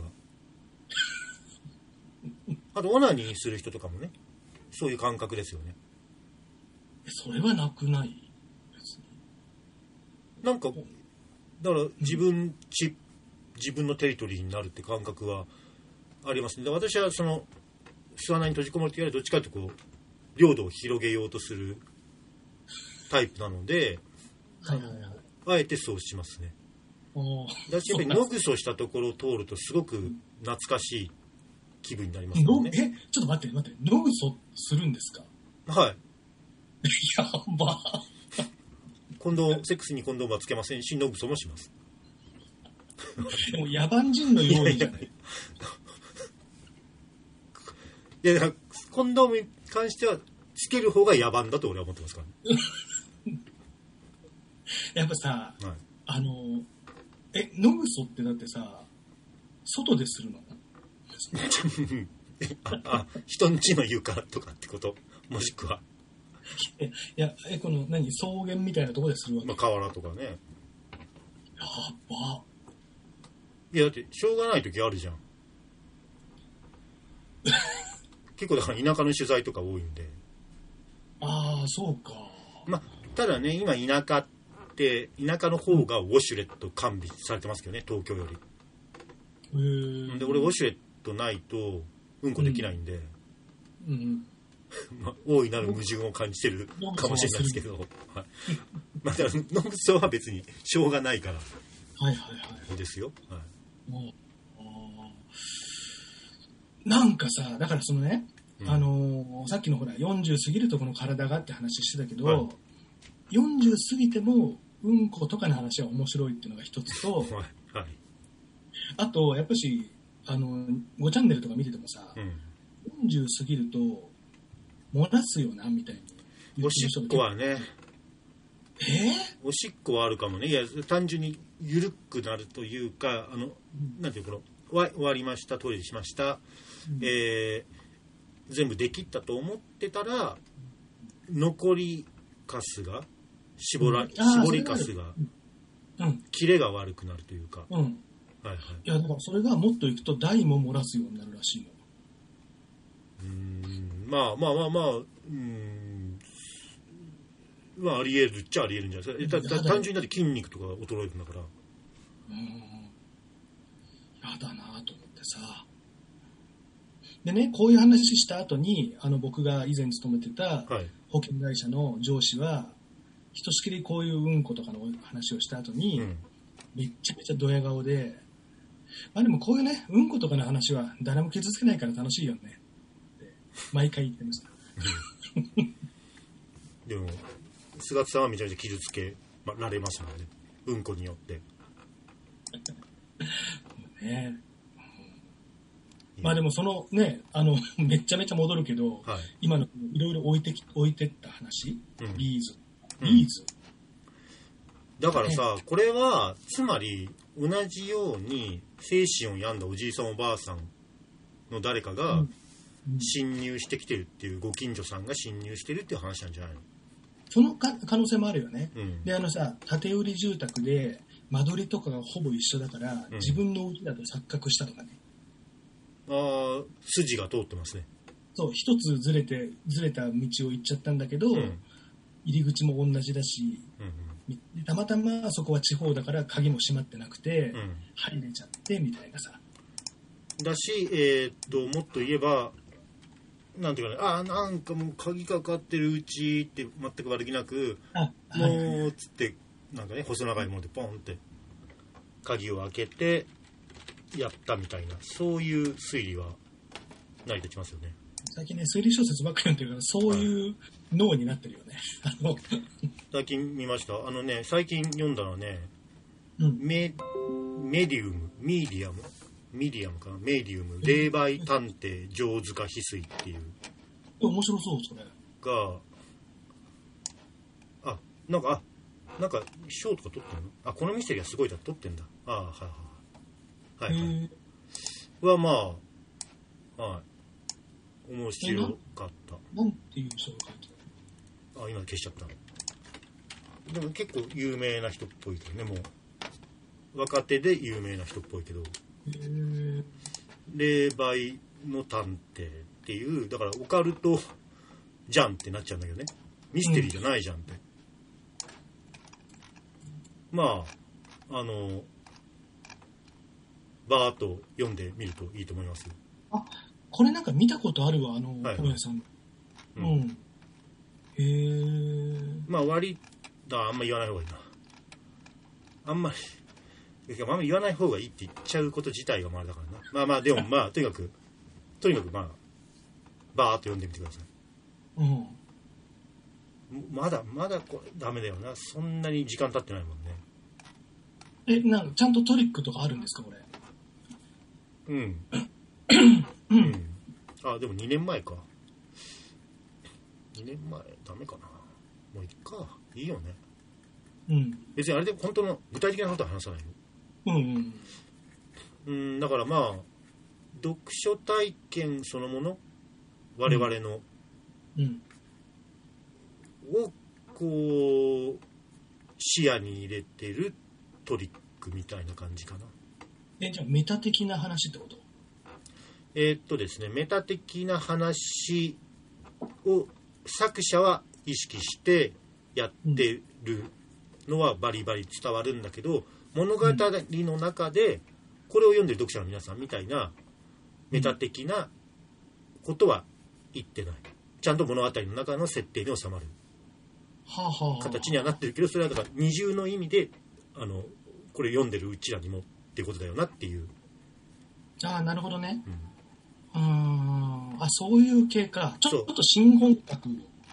あとオナニーする人とかもね、そういう感覚ですよね。 それはなくない？別になんかだから自分ち、自分のテリトリーになるって感覚はありますね。で私はその巣穴に閉じこもるというよりどっちかというとこう領土を広げようとするタイプなので、はいはいはい、あえてそうしますね。だしやっぱり野ぐそしたところを通るとすごく懐かしい気分になりますよね。 え、ちょっと待って待って、野ぐそするんですか？ はい。 やば。 コンドーム、セックスにコンドームはつけませんし、野ぐそもします。 でも野蛮人のようにじゃない。 いやいや、コンドームに関してはつける方が野蛮だと俺は思ってますからね。 やっぱさ、はい、あのえ野ぐそってだってさ外でするの？ ああ、人ん家の床とかってこと？もしくは。 いや、え、この何草原みたいなところでするわけ？ まあ、河原とかね。やば。 いやだってしょうがない時あるじゃん。 結構だから田舎の取材とか多いんで。 ああ、そうか。 まあ、ただね、今田舎って田舎の方がウォシュレット完備されてますけどね、東京より。 へー。 で俺ウォシュレットないとうんこできないんで、 うんうんまあ、大いなる矛盾を感じてるかもしれないですけど、はい、まあ、だからノブソは別にしょうがないからはいはいはいですよ、はい、 もうなんかさ、だからそのね、うん、あのー、さっきのほらよんじゅう過ぎるとこの体がって話してたけど、はい、よんじゅう過ぎてもうんことかの話は面白いっていうのが一つと、はいはい、あとやっぱしあのごチャンネルとか見ててもさ、うん、よんじゅう過ぎると漏らすよなみたいに言おしっこはね、 えー、 おしっこはあるかもね。いや単純に緩くなるというか、あの、うん、なんていうの、終わりました、トイレしました、うん、えー、全部できったと思ってたら残りカスが絞ら、うん、絞りカスが、うん、キレが悪くなるというか、うん、はいはい、 いやだからそれがもっといくと大も漏らすようになるらしいの。 うーん、まあまあまあまあ、うーん、まああり得るっちゃあり得るんじゃないですか。だだ単純にだって筋肉とか衰えるんだから。 うん、やだなと思ってさ。でね、こういう話した後にあの僕が以前勤めてた保険会社の上司は、ひとしきりこういううんことかの話をした後に、うん、めっちゃめちゃドヤ顔で、まあでもこういうね、うんことかの話は誰も傷つけないから楽しいよねって毎回言ってました。 でも菅田さんはめちゃめちゃ傷つけられますもんね、うんこによって。 ね、うん、まあでもそのね、あのめちゃめちゃ戻るけど、はい、今のいろいろ置いてき置いてった話、うん、ビーズビーズ、 うん、だからさ、これはつまり同じように精神を病んだおじいさんおばあさんの誰かが侵入してきてるっていう、ご近所さんが侵入してるっていう話なんじゃないの？ そのか可能性もあるよね、うん、であのさ、建売り住宅で間取りとかがほぼ一緒だから、うん、自分の家だと錯覚したとかね。ああ、筋が通ってますね。 そう、一つずれてずれた道を行っちゃったんだけど、うん、入り口も同じだし、うんうん、たまたまそこは地方だから鍵も閉まってなくて、うん、入れちゃってみたいなさ。 だし、えー、っともっと言えばなんていうかね、あなんかもう鍵かかってるうちって全く悪気なく、あもう、はい、つってなんかね、細長いものでポンって鍵を開けてやったみたいな、そういう推理は成り立ちますよね。 最近ね、推理小説ばっかり読んでるからそういう脳になってるよね。はい、あの最近見ました。あのね、最近読んだのはね、うん、メ, メディウムミディアムミディアムかな、メディウム霊媒探偵城塚翡翠っていう、 面白そうそれが、あなんかあなんか賞とか取ってんの？あ、このミステリーはすごいだ取ってんだ。ああ、はいはいはいはい、はまあはい面白かった。 なんていう人が書いてある？あ、今消しちゃった。でも結構有名な人っぽいけどね、もう若手で有名な人っぽいけど、霊媒の探偵っていう、だからオカルトじゃんってなっちゃうんだけどね、ミステリーじゃないじゃんって、うん、まああのバーッと読んでみるといいと思います。 あ、これなんか見たことあるわ、あの本屋さん。うん、うん、へえ。 まあ割だあんま言わない方がいいな。あんまりあんまり言わない方がいいって言っちゃうこと自体がまあだからな。まあまあでもまあとにかくとにかくまあバーッと読んでみてください。うん。まだまだこれダメだよな。そんなに時間経ってないもんね。 え、なんかちゃんとトリックとかあるんですかこれ？ うん。うん。あ、でもにねんまえか。にねんまえダメかな。もういっか。いいよね。うん。別にあれで本当の具体的なことは話さないよ。うん、うん、だからまあ読書体験そのもの、我々の、うん、をこう視野に入れてるトリックみたいな感じかな。 え、じゃあメタ的な話ってこと？ いえーっとですね、メタ的な話を作者は意識してやってるのはバリバリ伝わるんだけど、物語の中でこれを読んでる読者の皆さんみたいなメタ的なことは言ってない。ちゃんと物語の中の設定に収まる形にはなってるけど、それはだから二重の意味であのこれ読んでるうちらにもっていうことだよなっていう。 ああ、なるほどね。 うん、 うーん、あ、そういう系か。ちょっと新本格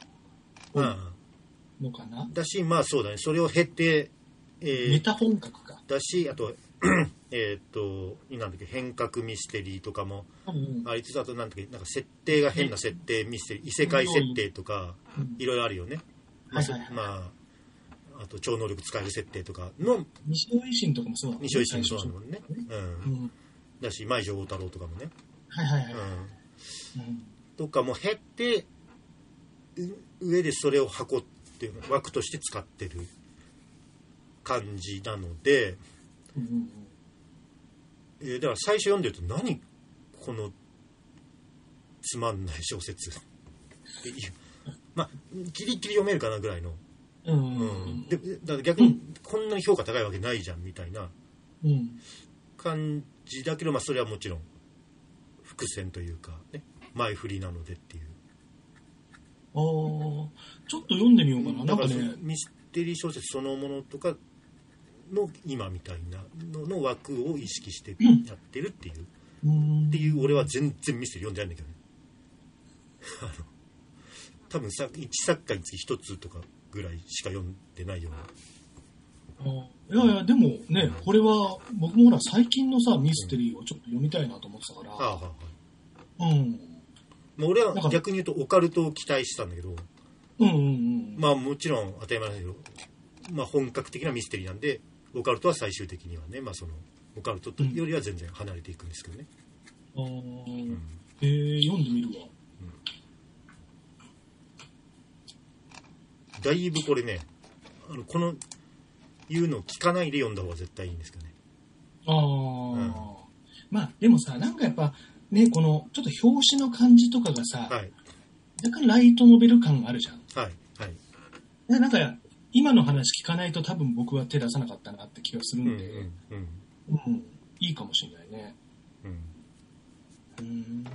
のかな。 だし、まあそうだね。それを経て、えー、 メタ本格か。 だし、あとえっとなんだっけ、変革ミステリーとかもありつつ、あとなんだっけ、なんか設定が変な設定ミステリー、異世界設定とかいろいろあるよね。まああと超能力使える設定とかの西尾維新とかもそうだもんね。 西尾維新もそうなのもんね。うん。うん、だし舞城太郎とかもね。 はいはいはい。うん。 うん、とかも経て上でそれを箱っていう枠として使ってる感じなので、うんうんえー、だから最初読んでると何このつまんない小説っていうまあギリギリ読めるかなぐらいの、うんうん、でだから逆にこんなに評価高いわけないじゃんみたいな感じだけど、まあそれはもちろん伏線というかね、前振りなのでっていう。 ああ、ちょっと読んでみようかな。 だから、ね、ミステリー小説そのものとかの今みたいな の, の枠を意識してやってるっていう、うん、っていう俺は全然ミステリー読んでないんだけどねあの多分さいち作家につきひとつとかぐらいしか読んでないような。あいやいやでもね、これは僕もほら最近のさミステリーをちょっと読みたいなと思ってたから、うん、ああ、はい、うんまあ、俺は逆に言うとオカルトを期待してたんだけど、うんうんうん、まあもちろん当たり前なんだけど、まあ、本格的なミステリーなんでオカルトは最終的にはね、まあ、そのオカルトよりは全然離れていくんですけどね、うん、あ、うん、 えー、読んでみるわ、 うん、だいぶこれねあのこの言うのを聞かないで読んだ方が絶対いいんですけどね。 ああ、うん、まあでもさなんかやっぱね、このちょっと表紙の感じとかがさ、はい、若干ライトノベル感があるじゃん。はいはい。なんか今の話聞かないと多分僕は手出さなかったなって気がするんで、うんうんうんうん、いいかもしれないね。うん。うーん。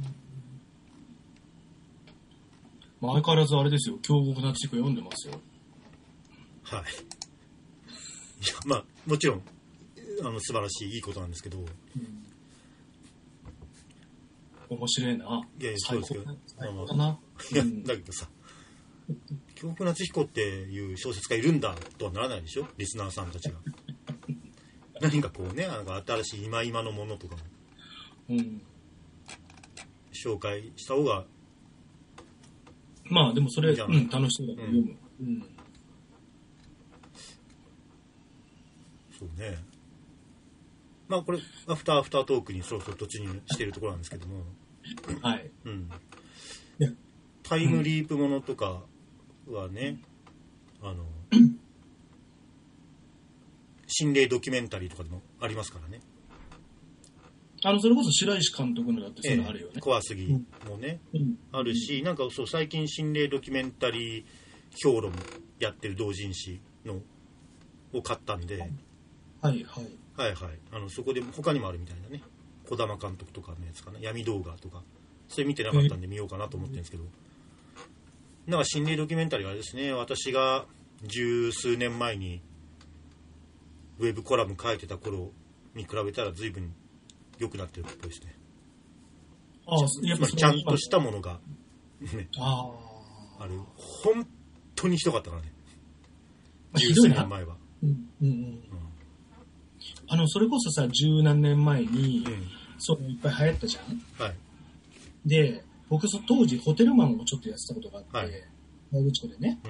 まあ相変わらずあれですよ、京極夏彦読んでますよ。 はい。いやまあもちろんあの素晴らしいいいことなんですけど。うん面白いな。 いやいやそうですけど、最高だな。いや、だけどさ、京極夏彦っていう小説家いるんだとはならないでしょ、リスナーさんたちが。何かこうね、なんか新しい今今のものとかも、うん、紹介した方が。 まあでもそれ、うん、楽しそうだと読む。うんうん、 そうね。まあこれアフターアフタートークにそろそろ突入しているところなんですけども、はい、うん、タイムリープものとかはね、うん、あの心霊ドキュメンタリーとかでもありますからね。 あのそれこそ白石監督のだってそういうのあるよね。 ええ、怖すぎもね、うん、あるし、なんかそう最近心霊ドキュメンタリー評論やってる同人誌のを買ったんで、 はいはい。 はいはい、あのそこで他にもあるみたいなね、児玉監督とかのやつかな、闇動画とかそれ見てなかったんで見ようかなと思ってるんですけど、なんか心霊ドキュメンタリーはですね、私が十数年前にウェブコラム書いてた頃に比べたら随分良くなってるっぽいですね。ああ、やっぱりちゃんとしたものが、ね、ああれ本当にひどかったからね、十数年前は。うんうんうん、 あのそれこそさ十何年前に、うん、そういっぱい流行ったじゃん。はい。で僕そ当時ホテルマンをちょっとやってたことがあって、河口湖でね、うん、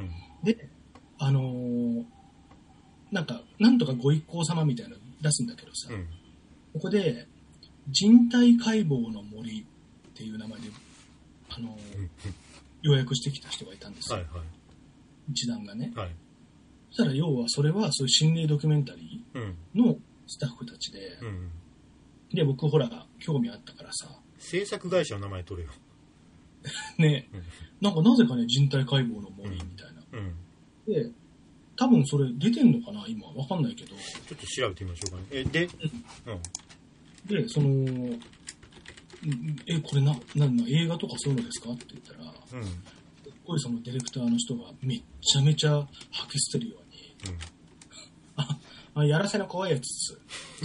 であのー、なんかなんとかご一行様みたいなの出すんだけどさ、うん、ここで人体解剖の森っていう名前で、あのー、予約してきた人がいたんですよ、はいはい、一団がね、はい、そしたら要はそれはそういう心霊ドキュメンタリーのスタッフたちで、うん、で僕ほら興味あったからさ制作会社の名前取れよ。 ね、うん、なんかなぜかね、人体解剖の森みたいな。うんうん、で、多分それ出てんのかな今、わかんないけど。ちょっと調べてみましょうかね。え、で、 うん、で、その、え、これな、な、な、映画とかそういうのですかって言ったら、うん、すっごいそのディレクターの人がめっちゃめちゃ吐き捨てるように、うん、あ、あ、やらせの怖いやつっす。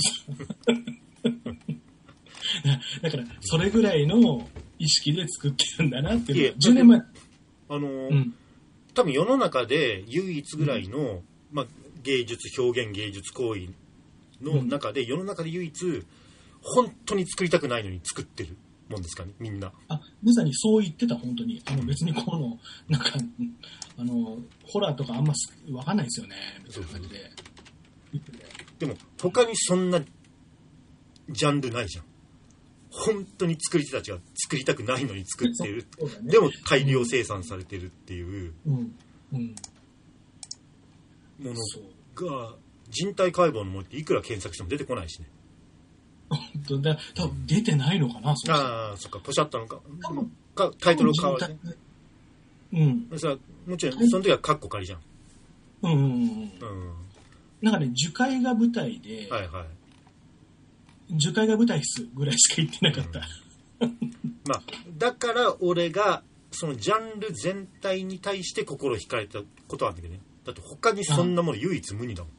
だから、それぐらいの意識で作ってるんだなっていうのは、じゅうねんまえ。 あのー、うん、多分世の中で唯一ぐらいの、うん、まあ、芸術、表現芸術行為の中で、うん、世の中で唯一、本当に作りたくないのに作ってるもんですかね、みんな。 あ、まさにそう言ってた、本当に。あの別にこの、なんか、あの、ホラーとかあんまわかんないですよね、みたいな感じで。 でも、他にそんなジャンルないじゃん。本当に作り手たちが作りたくないのに作ってる。ね、でも大量生産されてるっていうものが、人体解剖のものっていくら検索しても出てこないしね。 本当だ、多分出てないのかな、 そうああ、そっか、ポシャったのか。かタイトルを変わるね。うん。さもちろん、その時はカッコ仮じゃん。 うんうんうん。うん。なんかね、樹海が舞台で、 はいはい。 樹海が舞台室ぐらいしか言ってなかった。 うん、まあ、だから俺が、そのジャンル全体に対して心惹かれたことはあるんだけどね。だって他にそんなもの唯一無二だもん。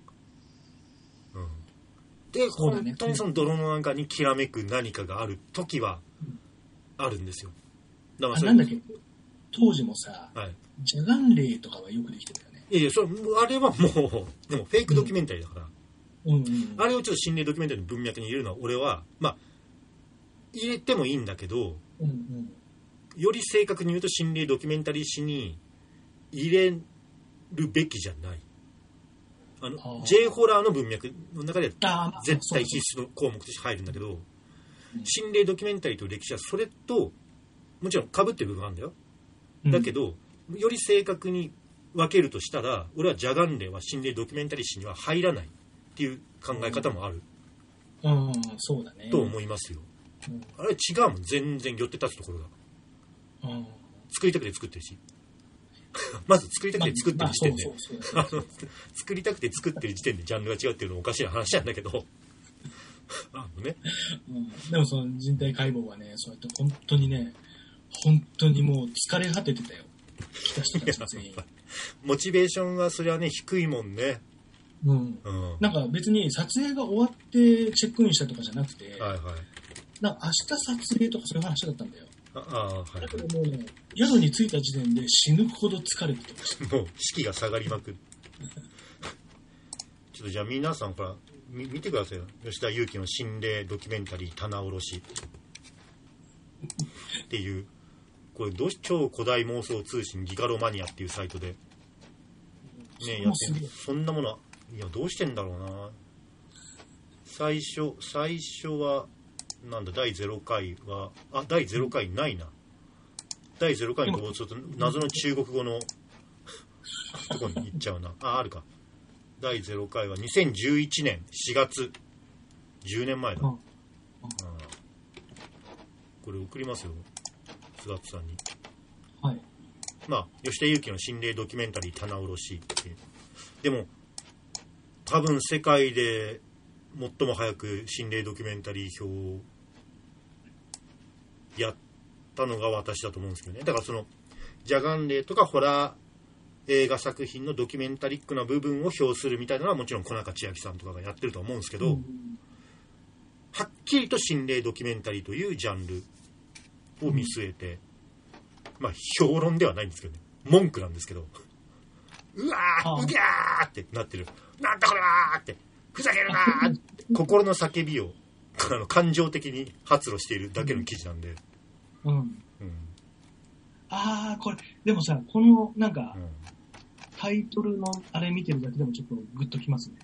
で、ね、本当にその泥の中にきらめく何かがある時はあるんですよ。 だからそれなんだっけ、当時もさ、はい、ジャガンレイとかはよくできてたよね。 いやいや、それあれはもうでもフェイクドキュメンタリーだから、うんうんうん、あれをちょっと心霊ドキュメンタリーの文脈に入れるのは俺はまあ入れてもいいんだけど、うんうん、より正確に言うと心霊ドキュメンタリー誌に入れるべきじゃない。あの J ホラーの文脈の中では絶対必須の項目として入るんだけど、心霊ドキュメンタリーと歴史はそれともちろん被ってる部分があるんだよ、うん、だけどより正確に分けるとしたら俺はジャガンレイは心霊ドキュメンタリー誌には入らないっていう考え方もある、 うん、そうだね、 と思いますよ、うん、あれ違うもん、全然寄って立つところが、うん、作りたくて作ってるしまず作りたくて作ってる時点で、作りたくて作ってる時点でジャンルが違うっていうのもおかしい話なんだけどあのね、 うん、でもその人体解剖はね、そうやって本当にね、本当にもう疲れ果ててたよ、来た人たち全員。 モチベーションはそれはね低いもんね。 うん。うん、なんか別に撮影が終わってチェックインしたとかじゃなくて、はいはい、なんか明日撮影とかそういう話だったんだよ。ああ、はい、だけどもうね、宿に着いた時点で死ぬほど疲れてました。 もう士気が下がりまくる。ちょっとじゃあ皆さんほら見てくださいよ、吉田裕樹の心霊ドキュメンタリー棚卸しっていう、これどうし超古代妄想通信ギガロマニアっていうサイトでねやってる。そんなものいやどうしてんだろうな。最初最初はなんだだいゼロかいはあだいゼロかいないな。だいゼロかいに飛ぼうとすると謎の中国語のとこに行っちゃうな。ああるか。だいゼロかいはにせんじゅういちねんしがつ、じゅうねんまえだ。ああこれ送りますよ、スガッツさんに。はい。まあ吉田裕樹の心霊ドキュメンタリー棚卸しって。でも多分世界で最も早く心霊ドキュメンタリー表をやったのが私だと思うんですけどね。だからそのジャガンレイとかホラー映画作品のドキュメンタリックな部分を表するみたいなのはもちろん小中千秋さんとかがやってると思うんですけど、うん、はっきりと心霊ドキュメンタリーというジャンルを見据えて、うん、まあ評論ではないんですけどね、文句なんですけど、うわーうぎゃーってなってる、なんだこれはーってふざけるなー心の叫びをあの感情的に発露しているだけの記事なんで、うん、うん、 ああこれでもさ、このなんか、うん、タイトルのあれ見てるだけでもちょっとグッときますね。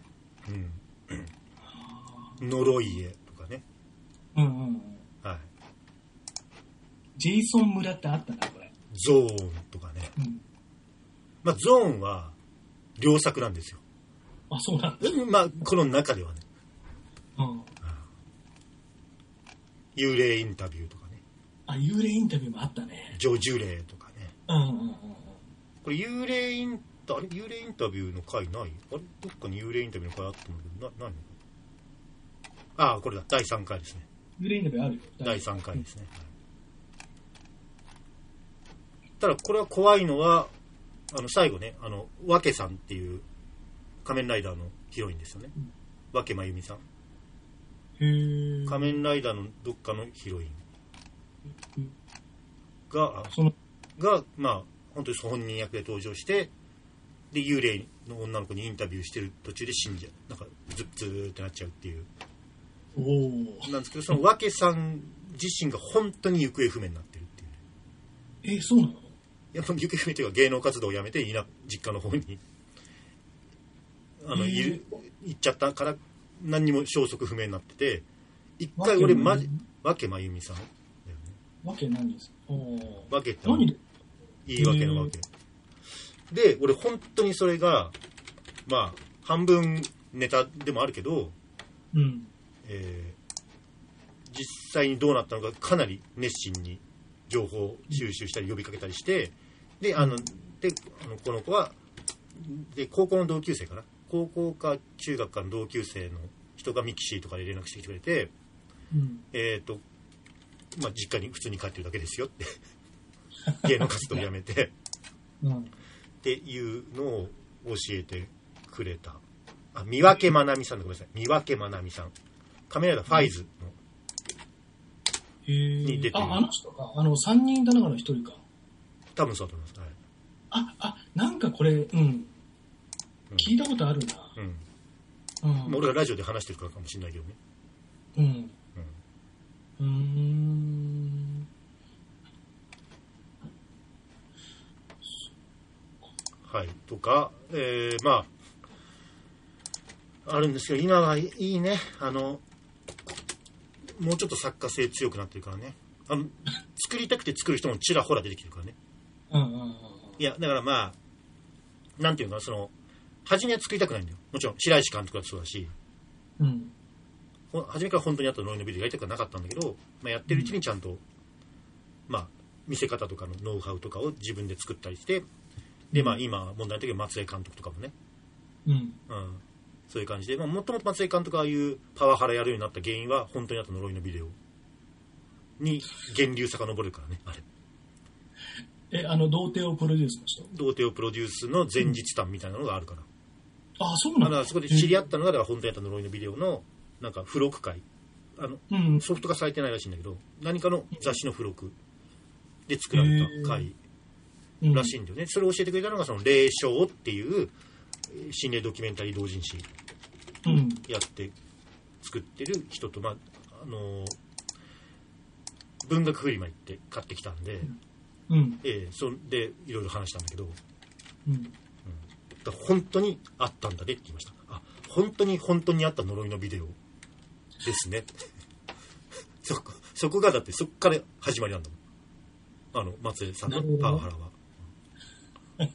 うん。呪い絵とかね。うんうんうん。はい。 ジェイソン村ってあったなこれ。 ゾーンとかね。うん。まあゾーンは良作なんですよ。 あ、そうなんだ。 まあこの中ではね。うん。 幽霊インタビューとかね。 あ、幽霊インタビューもあったね。 ジョジュレイとかね。 うんうんうんうん。 これ幽霊インタ、あれ幽霊インタビューの回ない？あれどっかに幽霊インタビューの回あったんだけど、な、何？ああ、これだ。だいさんかいですね。 幽霊インタビューあるよ。 だいさんかいですね。うん、ただ、これは怖いのは、あの、最後ね、あの、わけさんっていう仮面ライダーのヒロインですよね。わけまゆみさん。 へー。 仮面ライダーのどっかのヒロインが、 そのが、まあ、本当に本人役で登場して、で、幽霊の女の子にインタビューしてる途中で死んじゃう。なんか、ズッズーってなっちゃうっていう。 おー。 なんですけど、そのわけさん自身が本当に行方不明になってるっていう。 え、そうなの？ やっぱ行方不明というか芸能活動をやめていな実家の方にあの、えー、いる行っちゃったから何にも消息不明になってて、一回俺マジわけまゆみさんだよね。 わけ何ですか？ わけって何でいいわけのわけで、俺本当にそれがまあ半分ネタでもあるけど、 うん、 えー、実際にどうなったのかかなり熱心に情報収集したり呼びかけたりして、であのであのこの子はで高校の同級生かな、高校か中学かの同級生の人がミキシーとかで連絡してきてくれて、 うん、 えっ、ー、とまあ実家に普通に帰ってるだけですよって芸能活動をやめて、うん、っていうのを教えてくれた。あ、三宅まなみさんでごめんなさい、三宅まなみさん、カメラダファイズの、 へー、 に出てる。 あ、あの人か、あのさんにんいた中のひとりか。 多分そうだと思います。はい、 あ、あ、なんかこれ、うん、うん、聞いたことあるな。 うん。うん、まあ、俺がラジオで話してるからかもしれないけどね。 うん。うん。うーん。 はい。とか、えー、まあ、あるんですけど、今はいいね。あの、もうちょっと作家性強くなってるからね。あの作りたくて作る人もちらほら出てきてるからね。 うんうんうん。 いや、だからまあ、なんていうのかな、その、初めは作りたくないんだよ。もちろん、白石監督だってそうだし、 うん、 初めから本当にあったノイのビデオやりたくはなかったんだけど、まあ、やってるうちにちゃんと、うん、まあ、見せ方とかのノウハウとかを自分で作ったりして、で、まあ、今、問題の時は松江監督とかもね、 うん。うん、 そういう感じで、まあ、もともと松江監督がああいうパワハラやるようになった原因は、本当にあったノイのビデオに源流遡るからね、あれ。 え、あの、童貞をプロデュースの人？ 童貞をプロデュースの前日談みたいなのがあるから。 うん、あ、そうなんだ。 だからそこで知り合ったのが、だから本当にあった呪いのビデオの、なんか付録会。あの、うん、ソフト化されてないらしいんだけど、何かの雑誌の付録で作られた会らしいんだよね。それを教えてくれたのが、その、霊障っていう心霊ドキュメンタリー同人誌やって作ってる人と、まあ、あの、文学フリマ行って買ってきたんで、うん、えー、そんでいろいろ話したんだけど、うんうん、だ本当にあったんだねって言いました。あ、本当に本当にあった呪いのビデオですねそこ、そこがだってそこから始まりなんだもん、あの松江さんのパワハラは、うんうん、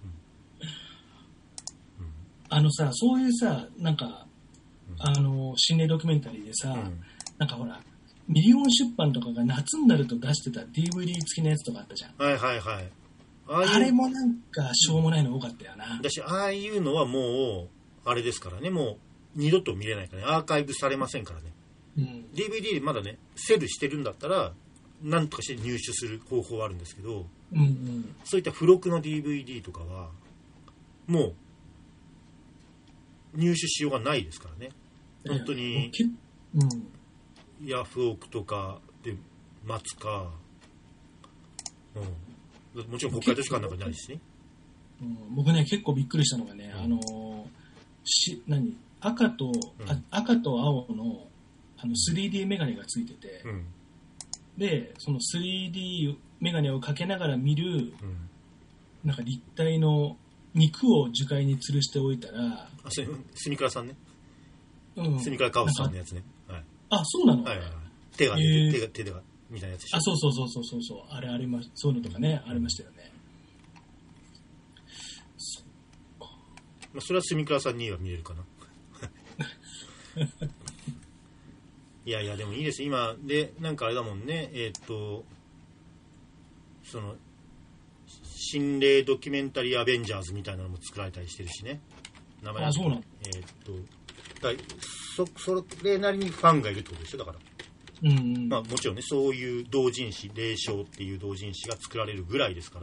あのさ、そういうさ、なんか、うん、あの心霊ドキュメンタリーでさ、うん、なんかほらミリオン出版とかが夏になると出してた ディーブイディー 付きのやつとかあったじゃん。 はいはいはい。 あ, あ, あれもなんかしょうもないの多かったよな。 だし、ああいうのはもうあれですからね、もう二度と見れないからね、アーカイブされませんからね。うん、ディーブイディー でまだねセルしてるんだったらなんとかして入手する方法はあるんですけど、うんうん、そういった付録の ディーブイディー とかはもう入手しようがないですからね。本当に。うん、ヤフオクとかで待つか、うん、もちろん北海道しかなんかないしね、 うん、僕ね結構びっくりしたのがね、うん、あのし何赤と、うん、赤と青の、あの スリーディー メガネがついてて、うん、でその スリーディー メガネをかけながら見る、うん、なんか立体の肉を樹海に吊るしておいたら、あ、 それ住倉さんね、うん、住倉カオスさんのやつね、はい、 あ、そうなの、 はいはいはい、手が、ね、えー、手が手がみたいなやつでしょ。 あ、そうそうそうそうそう、あれありま、そういうのとかね、うん、ありましたよね。 そっか。まあそれは住倉さんには見えるかな。 いやいやでもいいです今でなんかあれだもんねえー、っとその心霊ドキュメンタリーアベンジャーズみたいなのも作られたりしてるしね名前あそうなのえー、っとだそそれなりにファンがいるってことでしょだからうんうん、 まあ、もちろんねそういう同人誌霊障っていう同人誌が作られるぐらいですから、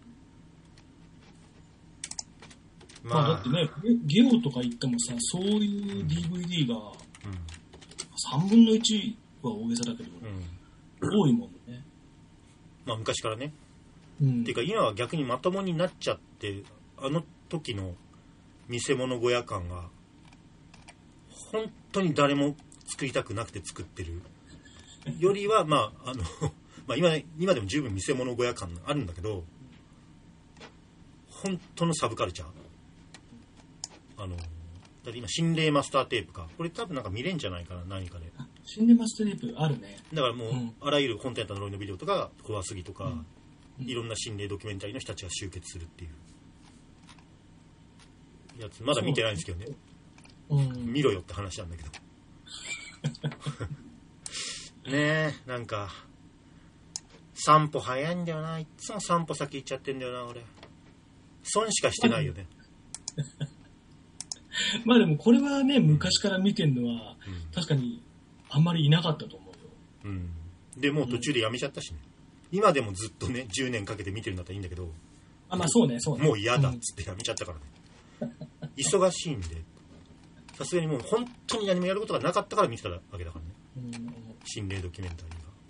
まあ、まあだってねゲオとか言ってもさそういう ディーブイディー がさんぶんのいちは大げさだけど、うん、多いもんね、 まあ、昔からね、 うん、 っていうか今は逆にまともになっちゃってあの時の見せ物小屋感が本当に誰も作りたくなくて作ってるよりは、まああのまあ 今, 今でも十分見せ物小屋感あるんだけど本当のサブカルチャーあのだって今心霊マスターテープかこれ多分なんか見れんじゃないかな何かで心霊マスターテープあるねだからもう、うん、あらゆる本当やった呪いのビデオとか怖すぎとか、うんうん、いろんな心霊ドキュメンタリーの人たちが集結するっていうやつまだ見てないんですけどね、うん、見ろよって話なんだけどねえなんか散歩早いんだよないつも散歩先行っちゃってんだよな俺損しかしてないよねまあでもこれはね昔から見てんのは、うん、確かにあんまりいなかったと思うよ、 うん、でもう途中でやめちゃったしね、うん、今でもずっとねじゅうねんかけて見てるんだったらいいんだけどあまあそうねそうねもう嫌だっつってやめちゃったからね、うん、忙しいんでさすがにもう本当に何もやることがなかったから見てたわけだからね、うん、心霊ドキュメンタリ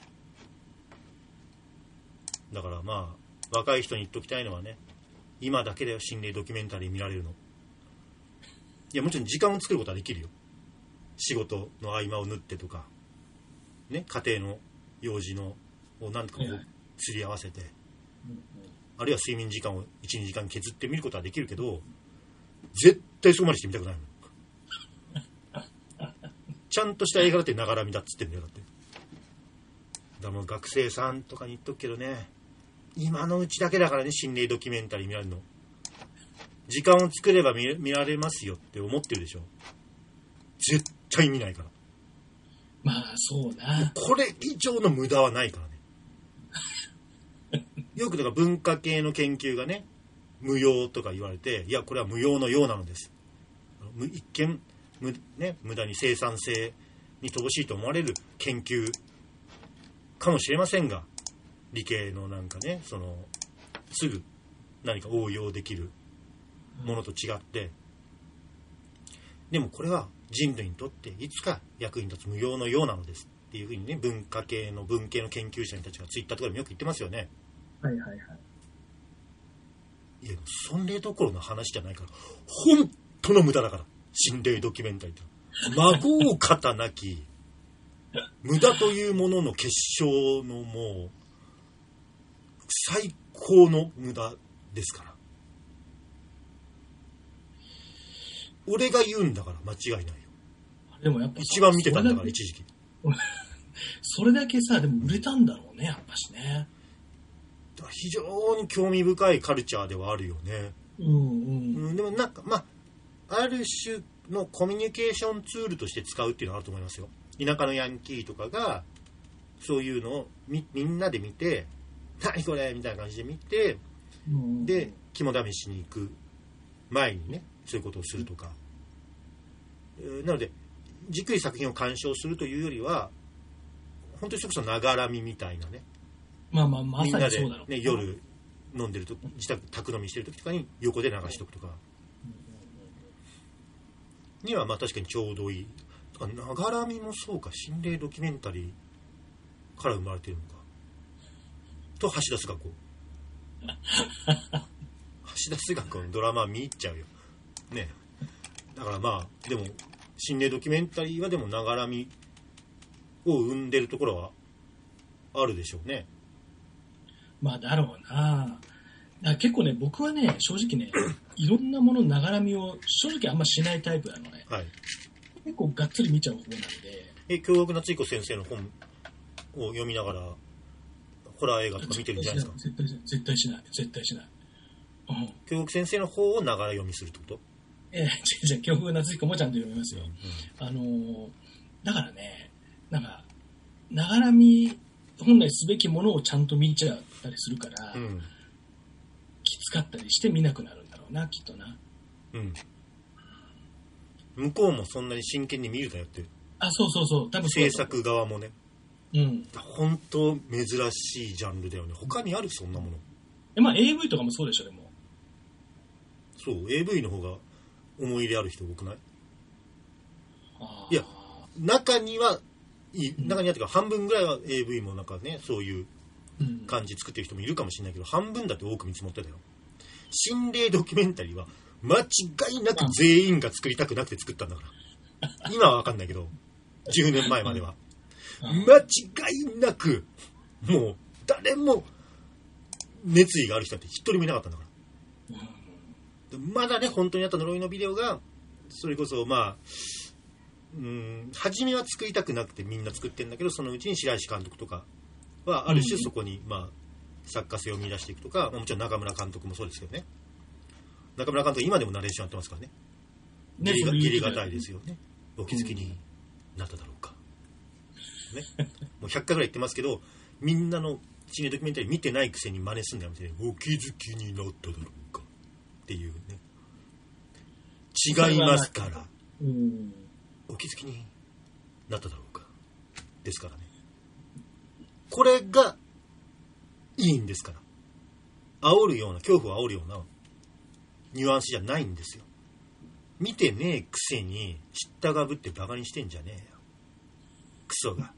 ーがだからまあ若い人に言っときたいのはね今だけだよ心霊ドキュメンタリー見られるのいやもちろん時間を作ることはできるよ仕事の合間を縫ってとかね家庭の用事のを何とかこう釣り合わせて、うんうん、あるいは睡眠時間を いちにじかん削ってみることはできるけど絶対そこまでしてみたくないのちゃんとした映画だってながら見だっつってんだよだってだもう学生さんとかに言っとくけどね今のうちだけだからね心霊ドキュメンタリー見られるの時間を作れば 見, 見られますよって思ってるでしょ絶対見ないからまあそうなこれ以上の無駄はないからねよくだから文化系の研究がね無用とか言われていやこれは無用のようなのです一見無, ね、無駄に生産性に乏しいと思われる研究かもしれませんが理系のなんかねそのすぐ何か応用できるものと違ってでもこれは人類にとっていつか役に立つ無用のようなのですっていうふうにね文化系の文系の研究者たちがツイッターとかでもよく言ってますよねはいはいはいいやそんれどころの話じゃないから本当の無駄だから心霊ドキュメンタリーって孫を方なき無駄というものの結晶のもう最高の無駄ですから俺が言うんだから間違いないよでもやっぱ一番見てたんだから一時期それだけさでも売れたんだろうねやっぱしね非常に興味深いカルチャーではあるよねうんうん、 うん、でもなんかまあある種のコミュニケーションツールとして使うっていうのはあると思いますよ田舎のヤンキーとかがそういうのを み, みんなで見て何これみたいな感じで見て、うん、で肝試しに行く前にねそういうことをするとか、うん、なのでじっくり作品を鑑賞するというよりは本当にそれこそながら見みたいなねまあまあまさにそうだろう、 みんなで、ね、夜飲んでると自宅宅飲みしてる時とかに横で流しとくとかにはまあ確かにちょうどいいながらみもそうか心霊ドキュメンタリーから生まれてるのかと橋田壽賀子橋田壽賀子のドラマ見入っちゃうよねだからまあでも心霊ドキュメンタリーはでもながらみを生んでるところはあるでしょうねまあだろうなだ結構ね僕はね正直ねいろんなものながらみを正直あんましないタイプなのね、はい、結構がっつり見ちゃう方なんでえ京極夏彦先生の本を読みながらホラー映画とか見てるんじゃないですか絶対しない絶対しない絶対しない、 うん、京極先生の方をながら読みするってことええー、じゃあ京極夏彦もちゃんと読みますよ、うんうん、あのー、だからねなんかながら見本来すべきものをちゃんと見ちゃったりするから、うん、きつかったりして見なくなるんだろうな、きっとな。 うん。向こうもそんなに真剣に見るなよって。 あ、そうそうそう。多分制作側もね。 うん。 本当珍しいジャンルだよね。他にあるそんなもの。 え、まあ エーブイ とかもそうでしょ、でも。 そう、エーブイ の方が思い入れある人多くない？あ、いや、中には、中にはっていうか半分ぐらいは エーブイ もなんかね、そういう感じ作ってる人もいるかもしれないけど、半分だって多く見積もってたよ。心霊ドキュメンタリーは間違いなく全員が作りたくなくて作ったんだから。今は分かんないけど、じゅうねんまえまでは。間違いなく、もう誰も熱意がある人って一人もいなかったんだから。まだね、本当にあった呪いのビデオが、それこそまあ、うん、初めは作りたくなくてみんな作ってるんだけど、そのうちに白石監督とかはある種そこに、まあ、作家性を見出していくとか、もちろん中村監督もそうですけどね。中村監督今でもナレーションやってますからね。ね、ギリ、ギリがたいですよね。お気づきになっただろうか。ね、もうひゃっかいぐらい言ってますけど、みんなの心霊ドキュメンタリー見てないくせに真似すんだよみたいな。お気づきになっただろうかっていうね。違いますから。うん、お気づきになっただろうかですからね。これがいいんですから。煽るような、恐怖を煽るようなニュアンスじゃないんですよ。見てねえくせに知ったがぶってバカにしてんじゃねえよ。クソが。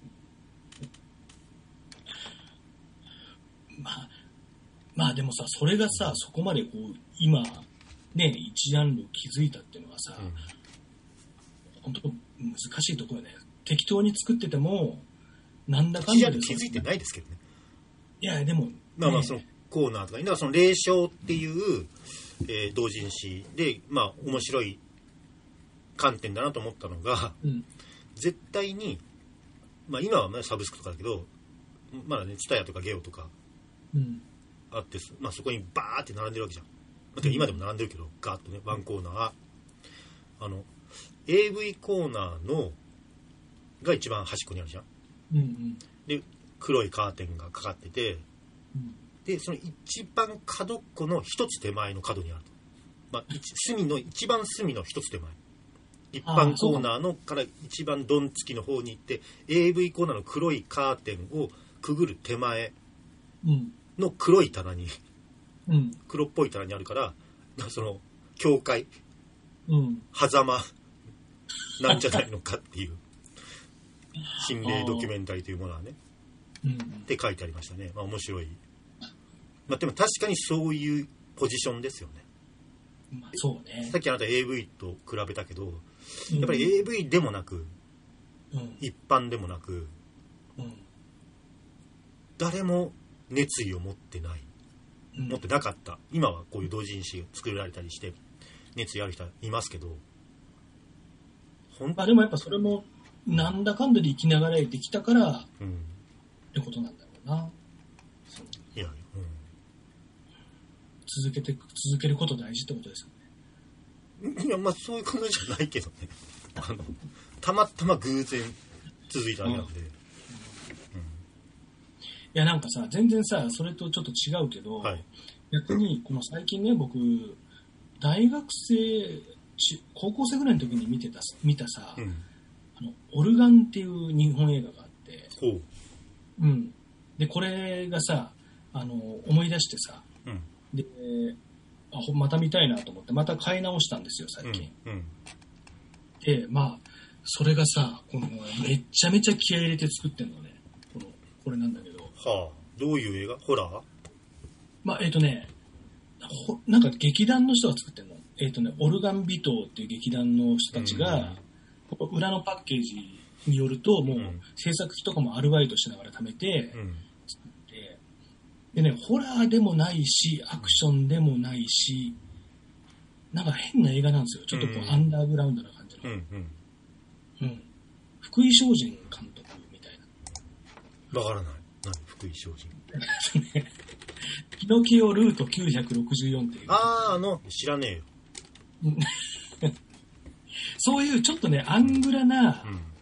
まあ、まあでもさ、それがさ、そこまでこう今ね、一ジャンル築いたっていうのはさ、うん、本当難しいところよね。適当に作っててもなんだかんだで気づいてないですけどね。 いやでも、ね、 まあまあそのコーナーとか、だからその霊障っていう、えー、同人誌でまあ面白い観点だなと思ったのが、うん、絶対にまあ今はねサブスクとかだけど、まだねツタヤとかゲオとかあって、うん、まあそこにバーって並んでるわけじゃん。まあ、今でも並んでるけど、ガーッとねワンコーナー、あの エーブイ コーナーのが一番端っこにあるじゃん、うんうん、で黒いカーテンがかかってて、うん、でその一番角っこの一つ手前の角にあると、まあ、隅の一番隅の一つ手前、一般コーナーのから一番ドン付きの方に行って エーブイ コーナーの黒いカーテンをくぐる手前の黒い棚に、うん、黒っぽい棚にあるから、その境界、うん、狭間なんじゃないのかっていう心霊ドキュメンタリーというものはね、うん、って書いてありましたね。まあ面白い。まあでも確かにそういうポジションですよね。 まあ、そうね。 さっきあなた エーブイ と比べたけど、うん、やっぱり エーブイ でもなく、うん、一般でもなく、うん、誰も熱意を持ってない、うん、持ってなかった。今はこういう同人誌を作られたりして熱意ある人はいますけど、 本当あでもやっぱそれもなんだかんだで生きながらえてきたから、うん、ってことなんだろうな。いや、うん、続けて続けること大事ってことですよね。いや、まあそういうことじゃないけどね。あのたまたま偶然続いたんで、うんうん、いやなんかさ、全然さそれとちょっと違うけど、はい、逆にこの最近ね、僕大学生高校生ぐらいの時に見てた見たさ、うん、あのオルガンっていう日本映画があって、ほう、うん、でこれがさ、あの思い出してさ、うん、であまた見たいなと思ってまた買い直したんですよ最近、うんうん、でまあそれがさ、このめっちゃめちゃ気合い入れて作ってんのね、このこれなんだけど、 はあ、どういう映画？ホラー？ まあえっ、ー、とねほなんか劇団の人が作ってんの。えーとね、オルガンビトーっていう劇団の人たちが、うん、裏のパッケージによるともう制作費とかもアルバイトしながら貯めて、うん、作ってでね、ホラーでもないしアクションでもないし、なんか変な映画なんですよ。ちょっとこう、うん、アンダーグラウンドな感じの、うんうんうん、福井精進監督みたいな。わからない。何福井精進ピノキオルートきゅうひゃくろくじゅうよんっていう、 あーあの知らねえよそういうちょっとねアングラな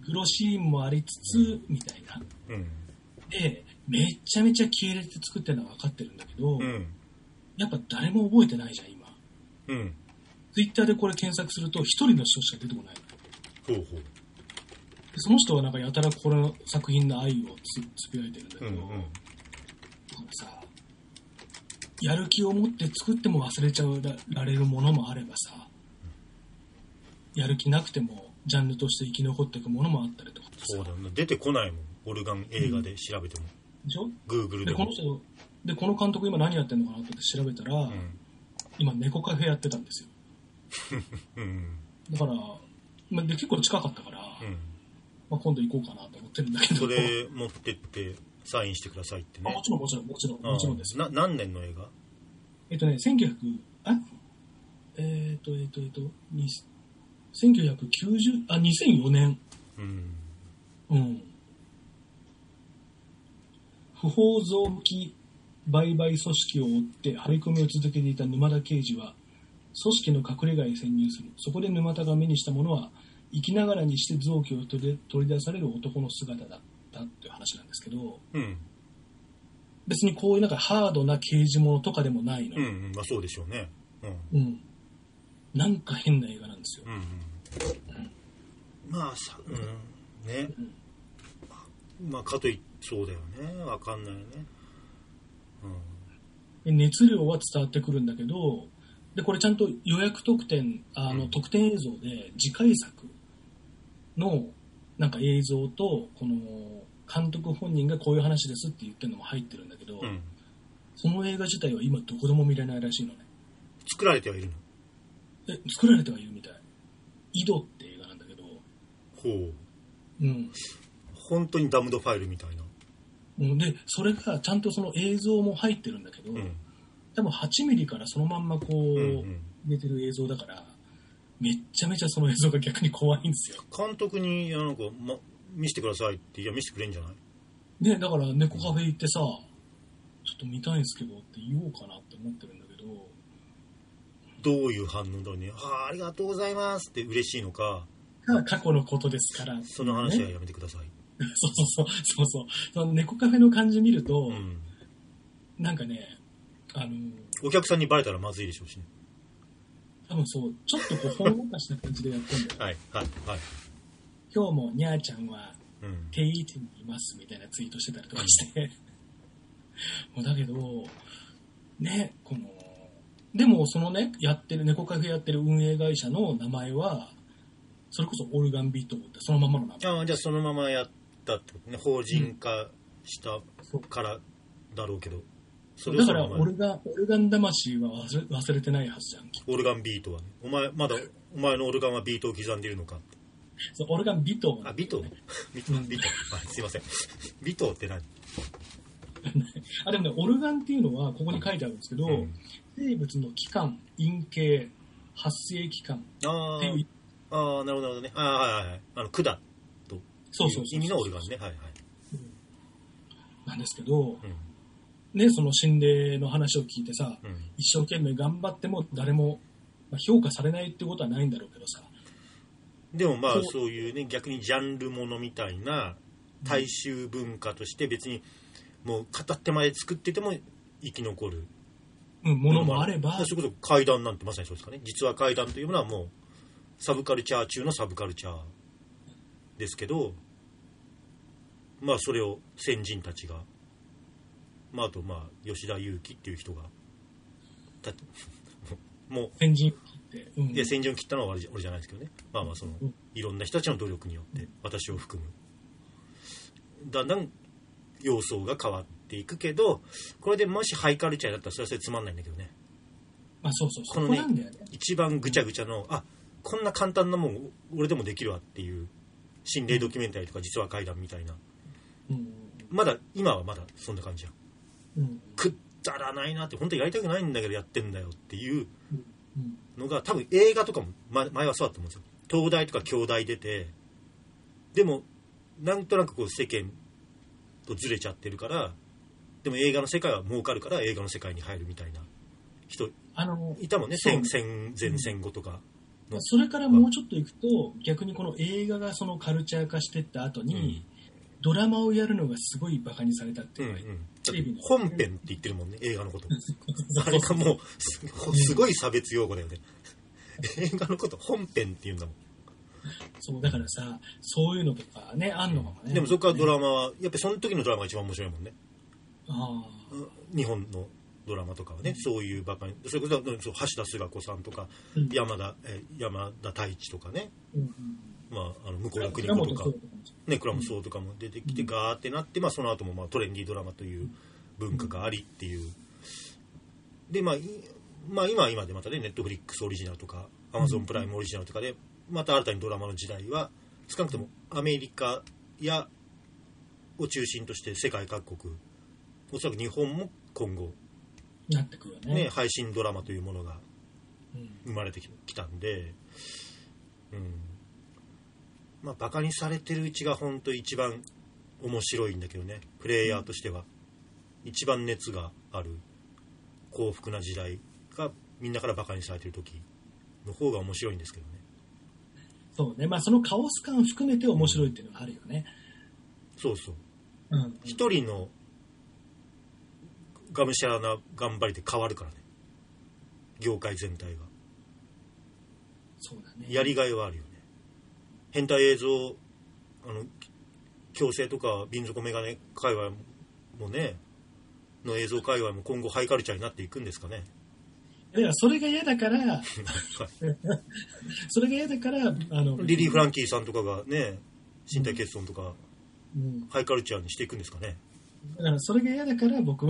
グロシーンもありつつみたいな、うん、でめっちゃめちゃ気合い入れて作ってるのは分かってるんだけど、うん、やっぱ誰も覚えてないじゃん今、うん、ツイッターでこれ検索すると一人の人しか出てこない。ほうほう。その人はなんかやたらこの作品の愛を つ, つぶやいてるんだけど、うんうん、だからさ、やる気を持って作っても忘れちゃうられるものもあればさ、やる気なくてもジャンルとして生き残っていくものもあったりとか。 そうだよね、出てこないもん、オルガン映画で調べても、 うん、でしょ。 Google でも。 でこの人でこの監督今何やってんのかなって調べたら、うん、今猫カフェやってたんですよ、うん、だから、まあ、で結構近かったから、うん、まあ、今度行こうかなと思ってるんだけど。 それ持ってってサインしてくださいってね。 あ、もちろんもちろんもちろんもちろんです。 な何年の映画？ えっとねせんきゅうひゃくあえっ、ー、とえっ、ー、とえっ、ー、とせんきゅうひゃくきゅうじゅうあにせんよねん。うんうん。不法臓器売買組織を追って張り込みを続けていた沼田刑事は組織の隠れ家へ潜入する。そこで沼田が目にしたものは生きながらにして臓器を取り、取り出される男の姿だったっていう話なんですけど、うん、別にこういうなんかハードな刑事物とかでもないの。 うんうん、まあそうでしょうね。 うん。うん、なんか変な映画なんですよ。うんうんうん、まあさ、うん、ね、うん、まあかといってそうだよね、わかんないよね。 うん、熱量は伝わってくるんだけど、でこれちゃんと予約特典あの、うん、特典映像で次回作のなんか映像とこの監督本人がこういう話ですって言ってるのも入ってるんだけど、うん、その映画自体は今どこでも見れないらしいのね。 作られてはいるの？ え作られてはいるみたい。井戸って映画なんだけど、 ほう、うん、本当にダムドファイルみたいな。 でそれがちゃんとその映像も入ってるんだけど、うん、多分はちミリからそのまんまこう、うんうん、出てる映像だからめっちゃめちゃその映像が逆に怖いんですよ。 監督になんか、ま、見せてくださいっていや見せてくれんじゃない？ ね、だから猫カフェ行ってさ、うん、ちょっと見たいんですけどって言おうかなって思ってるんだけど、 どういう反応だろうね。ああ、ありがとうございますって嬉しいのか、 過去のことですから、 その話はやめてください。 そうそうそうそうその猫カフェの感じ見ると、うん、なんかね、あのお客さんにバレたらまずいでしょうしね。 多分そうちょっとこうほんわかした感じでやってんだよ。 はいはいはい。 今日もにゃーちゃんは定位置にいますみたいなツイートしてたりとかして、うん、もうだけどね、このでもそのねやってる猫カフェやってる運営会社の名前はそれこそオルガンビートってそのままの名前。 ああ、じゃあそのままやったってことね。法人化したからだろうけど、うん、 それだからオルガン、オルガン魂は忘れ、忘れてないはずじゃん。 オルガンビートはね、お前まだお前のオルガンはビートを刻んでいるのかって。 そうオルガンビト、 ね、あビトビトビト、あすいませんビトって何？ あでもねオルガンっていうのはここに書いてあるんですけど、うん、生物の器官、陰茎、発生器官っていう。 ああなるほどなるほどね。ああはいはい、あの管とそうそうそう意味のオルガンね。はいはい、 うん、なんですけど、うんね、その心霊の話を聞いてさ、うん、一生懸命頑張っても誰も評価されないってことはないんだろうけどさ。 でもまあそういうね逆にジャンルものみたいな大衆文化として別にもう片手間で作ってても生き残る、 うん、ものもあれば、 そういうこと怪談なんてまさにそうですかね。実は怪談というものはもうサブカルチャー中のサブカルチャーですけど、まあそれを先人たちが、まああとまあ吉田裕樹っていう人がもう先陣を切って、 うん、で先陣を切ったのは俺じゃないですけどね。まあまあその、うん、いろんな人たちの努力によって、うん、私を含むだんだん様相が変わっていくけど、これでもしハイカルチャーだったらそれはそれつまんないんだけどね。 まあそうそうこのね、そこなんだよね、一番ぐちゃぐちゃのあこんな簡単なもん俺でもできるわっていう心霊ドキュメンタリーとか実話怪談みたいな、うん、まだ今はまだそんな感じや、うん、くだらないなって本当にやりたくないんだけどやってんだよっていうのが多分映画とかも前はそうだと思うんですよ。東大とか京大出てでもなんとなくこう世間とずれちゃってるからでも映画の世界は儲かるから映画の世界に入るみたいな人あのいたもんね。戦前戦後とかそれからもうちょっと行くと逆にこの映画がそのカルチャー化していった後に、うん、ドラマをやるのがすごいバカにされたっていうのが、うんうん、 テレビの本編って言ってるもんね、映画のことあれがもうすごい差別用語だよね映画のこと本編って言うんだもん。 そうだからさ、そういうのとかねあんのかもね。 でもそこからドラマはやっぱりその時のドラマが一番面白いもんね。あ日本のドラマとかはね、うん、そういうバカに、それこそ橋田壽賀子さんとか、うん、山田え山田太一とかね、うんうん、まああの向田邦子とかね、倉本壮とかも出てきて、うん、ガーってなって、まあその後もまあトレンディードラマという文化がありっていう、でまあまあ今は今でまたね、ネットフリックスオリジナルとかアマゾンプライムオリジナルとかでまた新たにドラマの時代は少なくともアメリカやを中心として世界各国、おそらく日本も今後なってくるよね。 ね、配信ドラマというものが生まれてきたんで、うん、まあバカにされてるうちが本当一番面白いんだけどね、プレイヤーとしては一番熱がある幸福な時代がみんなからバカにされてる時の方が面白いんですけどね。 そうね、まあそのカオス感含めて面白いっていうのはあるよね。 うん、そうそう。うん、一人のがむしゃらな頑張りで変わるからね、業界全体が。 そうだね。 やりがいはあるよね。変態映像、あの強制とか民族メガネ界隈もねの映像界隈も今後ハイカルチャーになっていくんですかね。 いやそれが嫌だからそれが嫌だからあのリリー・フランキーさんとかがね身体欠損とか、うん、ハイカルチャーにしていくんですかね。 だからそれが嫌だから僕は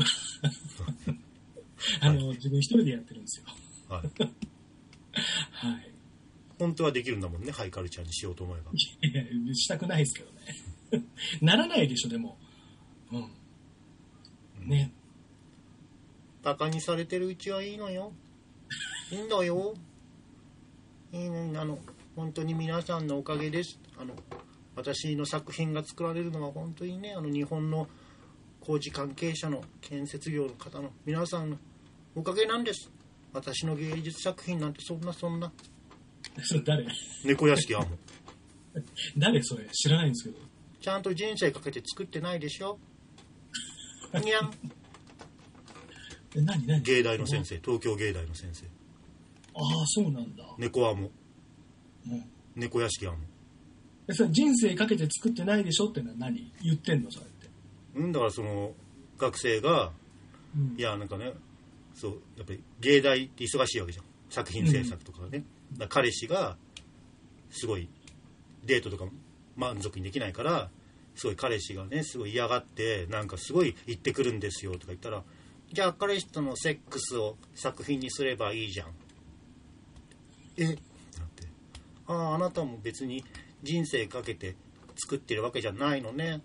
あの、はい、自分一人でやってるんですよ。はい。 はい。本当はできるんだもんね、ハイカルチャーにしようと思えば。 いやしたくないですけどね。ならないでしょでも。うん。ね。 バカにされてるうちはいいのよ。いいんだよ。いいの、あの本当に皆さんのおかげです。あの私の作品が作られるのは本当にね、あの日本の工事関係者の建設業の方の皆さんのおかげなんです。私の芸術作品なんてそんなそんな。 それ誰？ 猫屋敷あんも。 誰それ？知らないんですけど。 ちゃんと人生かけて作ってないでしょ。にゃん。 え、何何？ 芸大の先生、東京芸大の先生。 ああ、そうなんだ。 猫あも。うん。猫屋敷あんも。 え、それ人生かけて作ってないでしょってのは何？言ってんのそれって。 うん、だからその学生が、うん、いやなんかね、そうやっぱり芸大って忙しいわけじゃん、作品制作とかね、うん、だから彼氏がすごいデートとか満足にできないからすごい彼氏がねすごい嫌がってなんかすごい言ってくるんですよとか言ったら、じゃあ彼氏とのセックスを作品にすればいいじゃん。えってなって、あああなたも別に人生かけて作ってるわけじゃないのね。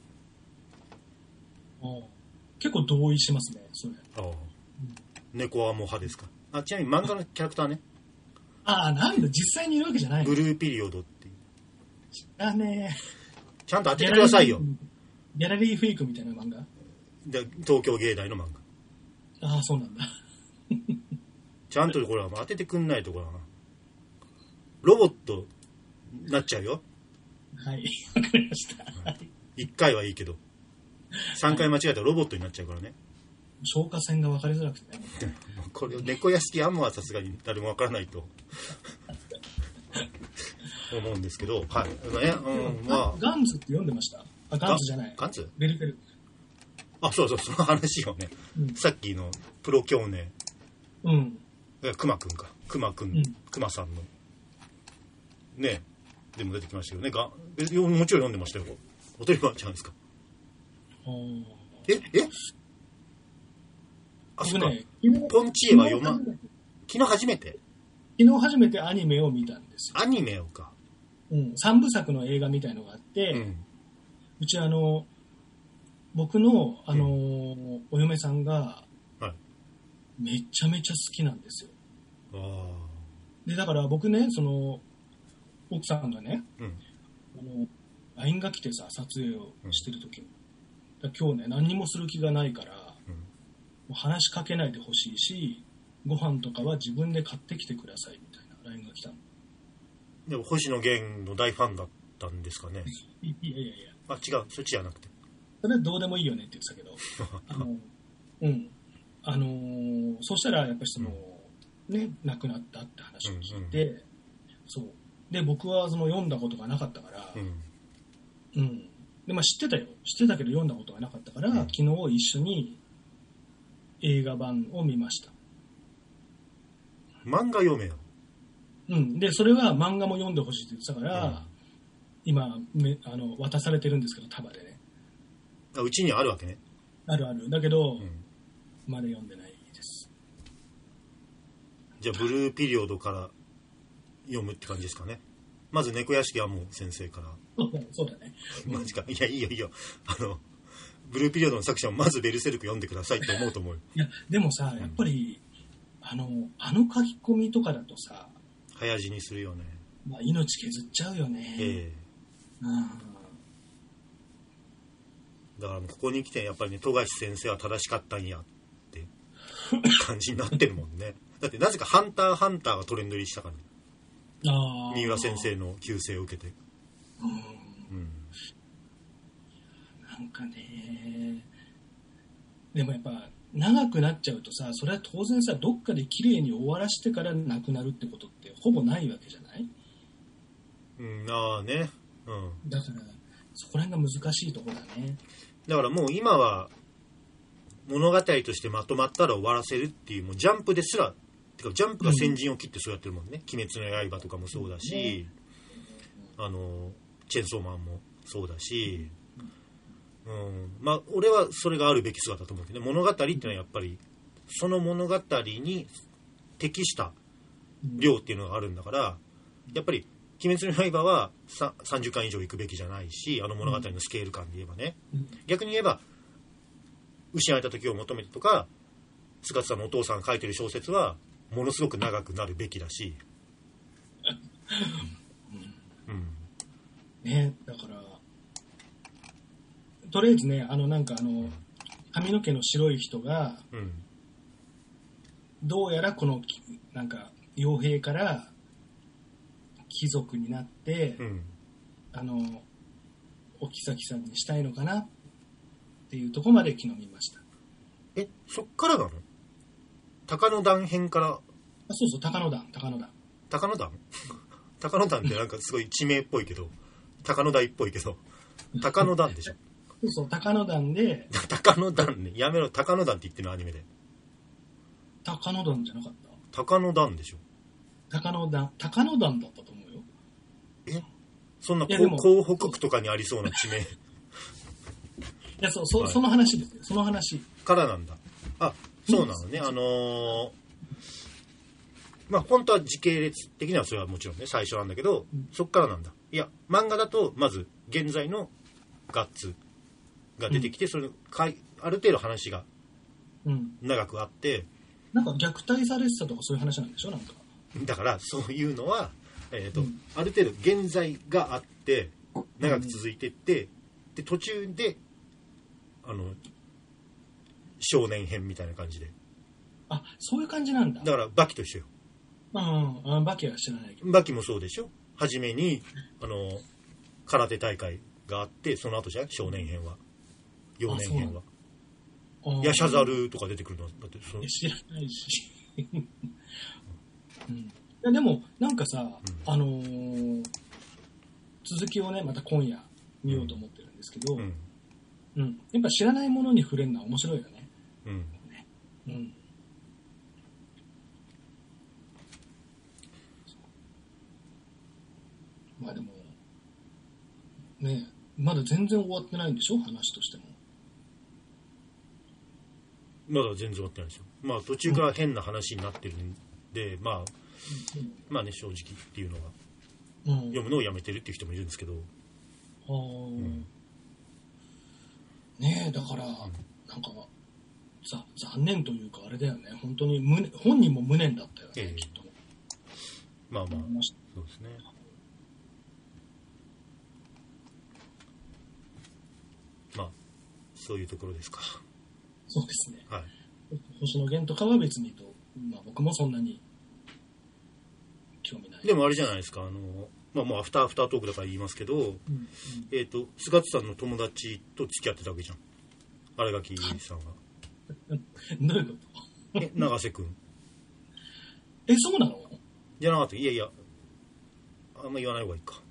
結構同意しますねそれ。ああ、うん、 猫はも派ですか。あ、ちなみに漫画のキャラクターね。 ああ、なんだ実際にいるわけじゃないの。 ブルーピリオドっていう。 知らねえ。 ちゃんと当ててくださいよ。 ギャラリーフェイクみたいな漫画で東京芸大の漫画。ああ、そうなんだ。 ちゃんとこれは当ててくんないところはな、ロボットになっちゃうよ。 はい、わかりました。 いっかいはいいけどさんかい間違えたらロボットになっちゃうからね。 消火栓が分かりづらくてね。 これ猫屋敷アムはさすがに誰も分からないと思うんですけど、はい。ね、うん、まあガンズって読んでました？あ、ガンズじゃない。 ガンズ？ ベルベル。 あ、そうそう、その話をね、うん、さっきのプロ共鳴。うん。クマくんか。クマくん、うん、クマさんのね、でも出てきましたよね。がもちろん読んでましたよ。当たり前じゃないですか。ええあ、そうか、ね、ポンチエは読ま昨日初めて昨日初めてアニメを見たんですよ。 アニメをか、 うん、さんぶさくの映画みたいのがあって、うん、うちあの僕の、あのーうん、お嫁さんが、はい、めちゃめちゃ好きなんですよ。あでだから僕ね、その奥さんがね、うん、あの ライン が来てさ撮影をしてる時に、うん、今日ね何にもする気がないから、うん、もう話しかけないでほしいしご飯とかは自分で買ってきてくださいみたいな ライン が来たの。 でも星野源の大ファンだったんですかね。 いやいやいや。 あ、違う、そっちじゃなくて。 それはどうでもいいよねって言ってたけど、あの、うん。あのー、そしたらやっぱりその、うん、ね、亡くなったって話を聞いて、うんうん、そう。で、僕はその読んだことがなかったから、うん。うん、で、まあ知ってたよ。知ってたけど読んだことがなかったから、うん、昨日一緒に映画版を見ました。 漫画読めよ。 うん。で、それは漫画も読んでほしいって言ってたから、うん、今めあの渡されてるんですけど、束でね。 あ、うちにあるわけね。 あるある。だけど、うん、まだ読んでないです。 じゃあブルーピリオドから読むって感じですかね。まず猫屋敷はもう先生から。 そうだね。 マジか。いや、いいよいいよ。あのブルーピリオドの作者をまずベルセルク読んでくださいって思うと思うよ。 いやでもさ、やっぱり、うん、あのあの書き込みとかだとさ、 早死にするよね。 まあ、命削っちゃうよね。ええー。うん。 だからここに来てやっぱりね、富樫先生は正しかったんやって感じになってるもんね。だってなぜかハンターハンターがトレンド入りしたからね。ああ。三浦先生の救世を受けて。うん。うん、 なんかね、でもやっぱ長くなっちゃうとさ、それは当然さ、どっかで綺麗に終わらしてから亡くなるってことってほぼないわけじゃない？ うん、ああね。うん。 だからそこら辺が難しいところだね。 だからもう今は物語としてまとまったら終わらせるっていう、もうジャンプですら、てかジャンプが先陣を切ってそうやってるもんね。うん、鬼滅の刃とかもそうだし、うん、あのチェンソーマンもそうだし、うん、まあ俺はそれがあるべき姿だと思うけど、ね、物語っていうのはやっぱりその物語に適した量っていうのがあるんだから、やっぱり鬼滅の刃はさんじゅっかん以上行くべきじゃないし、あの物語のスケール感で言えばね、うん、逆に言えば失われた時を求めてとか、塚地さんのお父さんが書いてる小説はものすごく長くなるべきだし、 うんうん、ね、だからとりあえずね、あのなんかあの髪の毛の白い人が、うん、どうやらこのなんか傭兵から貴族になって、うん、あのお妃さんにしたいのかなっていうところまで昨日見ました。 え、そっからなの？高野団編から。あ、 そうそう、高野団、高野団。 高野団高野団ってなんかすごい地名っぽいけど、高野台っぽいけど、高野団でしょ。 そうそう、高野団で。 高野団ね、やめろ、高野団って言ってるのアニメで。 高野団じゃなかった？ 高野団でしょ。 高野団、高野団だったと思うよ。 え、そんな港北区とかにありそうな地名。いや、そう、そ、はい、その話ですよ。その話。 からなんだ。あ、そうなのね。あのー、まあ本当は時系列的にはそれはもちろんね、最初なんだけど、うん、そっからなんだ。いや、漫画だと、まず、現在のガッツが出てきて、うん、それかい、ある程度話が長くあって、 うん、なんか虐待されてたとかそういう話なんでしょ、なんか。 だから、そういうのは、えっと、うん、ある程度現在があって、長く続いていって、うん、で、途中で、あの、少年編みたいな感じで。 あ、そういう感じなんだ。 だからバキと一緒よ。 うんうん、バキは知らないけど。 バキもそうでしょ。初めにあの空手大会があって、その後じゃ少年編は、幼年編は。ヤシャザルとか出てくるのだってその知らないし。うん、いやでもなんかさ、うん、あのー、続きをねまた今夜見ようと思ってるんですけど。うんうん、やっぱ知らないものに触れるのは面白いよね。うん。ね、うん。まあでもね、まだ全然終わってないんでしょ、話としても。 まだ全然終わってないですよ。まあ途中から変な話になってるんで、うん、まあ、うん、まあね正直っていうのは、うん、読むのをやめてるっていう人もいるんですけど。ああ。うんねえ、だから、うん、なんかざ残念というかあれだよね、本当に無本人も無念だったよね、えー、きっと。 まあまあそうですね。まあそういうところですか。 そうですね。はい。星野源とかは別にと、まあ僕もそんなに興味ない。 でもあれじゃないですか、あのまあもうアフターアフタートークだから言いますけど、うんうん、えっ、ー、と菅津さんの友達と付き合ってたわけじゃん、新垣さんは。 どういうこと？ え、永瀬くん。 え、そうなの？ じゃなかった。いやいや、あんま言わない方がいいか。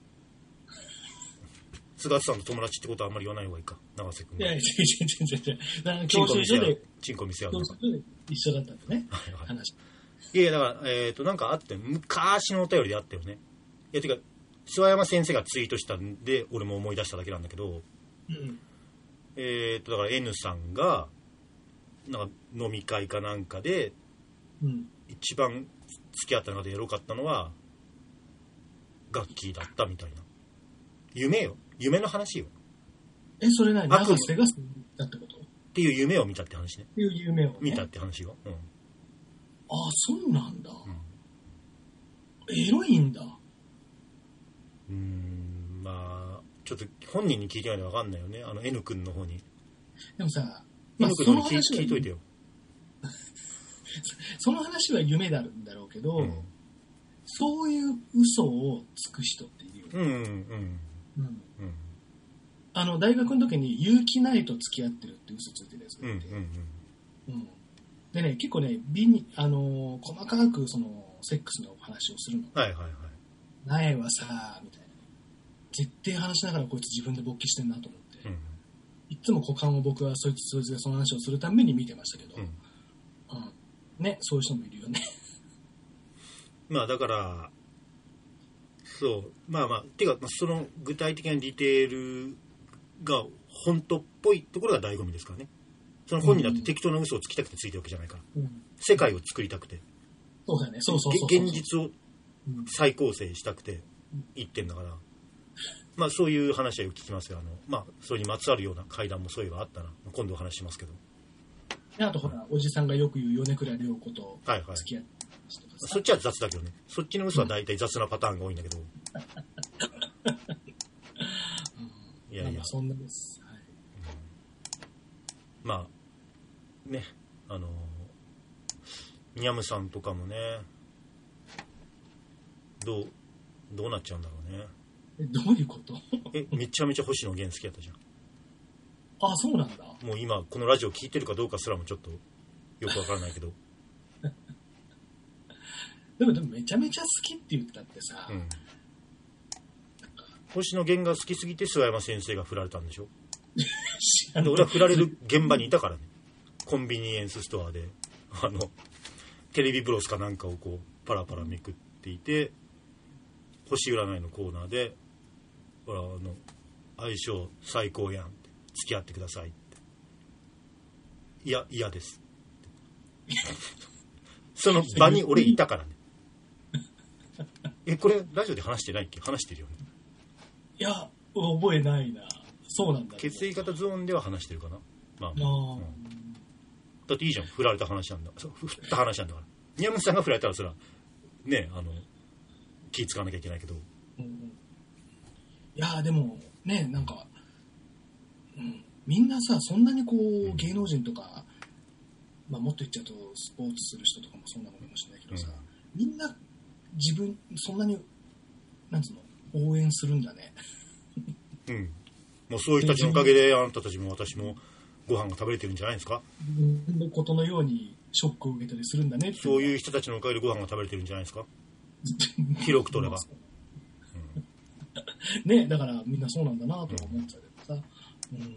菅津さんの友達ってことはあんまり言わない方がいいか、永瀬くん。 いやいや、違う違う違う違う。教習所で、 チンコ見せ合う。 教習所で一緒だったんだね。はいはい、話。 いやいや、だから、えっ、ー、と、なんかあって、昔のお便りであったよね。いや、てか、諏訪山先生がツイートしたんで、俺も思い出しただけなんだけど、うん、えっ、ー、と、だから N さんが、なんか飲み会かなんかで、うん、一番付き合った中でエロかったのは、ガッキーだったみたいな。夢よ。夢の話よ。 え、それ何？永瀬がだってこと？ っていう夢を見たって話ね。 っていう夢を、ね、 見たって話よ。うん。ああ、そうなんだ。うん、エロいんだ。 うーん、まあちょっと本人に聞いてないの分かんないよね。あの N 君の方に。 でもさ、 まあ、N 君の方に聞いといてよ。 その話は夢であるんだろうけど、うん、そういう嘘をつく人っているよね。うんうんうん。うん、あの大学の時に結城内と付き合ってるって嘘ついてるやつがいて、うんうんうん、でね、結構ね、美にあのー、細かくそのセックスの話をするの。はいはいはい。苗はさみたいな、絶対話しながらこいつ自分で勃起してんなと思って、うん、いつも股間を僕はそいつそいつでその話をするために見てましたけど、うんうん、ね、そういう人もいるよね。 まあだからそうまあまあてかその具体的なディテールが本当っぽいところが醍醐味ですからね。その本人だって適当な嘘をつきたくてついてるわけじゃないから、うん、世界を作りたくて、 そうだね、そうそうそうそう、 現実を再構成したくて言ってんだから、まあそういう話はよく聞きますよ。あのまあそれにまつわるような会談もそういえばあったな。今度お話しますけど。 あとほら、おじさんがよく言う米倉涼子と付き合って、 はいはい、そっちは雑だけどね。そっちの嘘は大体雑なパターンが多いんだけど、 うん、いやいや、まあ、そんなです、はい、 うん、まあね、あのニャムさんとかもね、どうどうなっちゃうんだろうね。 え、どういうこと？ え、めちゃめちゃ星野源好きやったじゃん。 あ、そうなんだ。 もう今このラジオ聞いてるかどうかすらもちょっとよくわからないけどでもでもめちゃめちゃ好きって言ったってさ、うん、 星野源が好きすぎて諏訪山先生が振られたんでしょで俺は振られる現場にいたからね。コンビニエンスストアであのテレビブロスかなんかをこうパラパラめくっていて、星占いのコーナーでほらあの相性最高やん、付き合ってくださいって。いや嫌ですその場に俺いたからねえ、これラジオで話してないっけ？話してるよね。 いや覚えないな。そうなんだ。 血液型ゾーンでは話してるかな。まあ、あ、うん、だっていいじゃん、振られた話なんだ、振った話なんだから。宮本さんが振られたらそれはね、あの気使わなきゃいけないけど、うん、いやでもね、なんか、うん、みんなさ、そんなにこう芸能人とか、まあ、もっと言っちゃうとスポーツする人とかもそんなのかもしれないけどさ、うん、みんな自分そんなになんつうの応援するんだねうん、もうそういう人たちのおかげであなたたちも私もご飯が食べれてるんじゃないですか。 自分のことのようにショックを受けたりするんだねって。 そういう人たちのおかげでご飯が食べれてるんじゃないですか広く取れば、 うん、ね、だからみんなそうなんだなと思っちゃうけどさ、うんうん、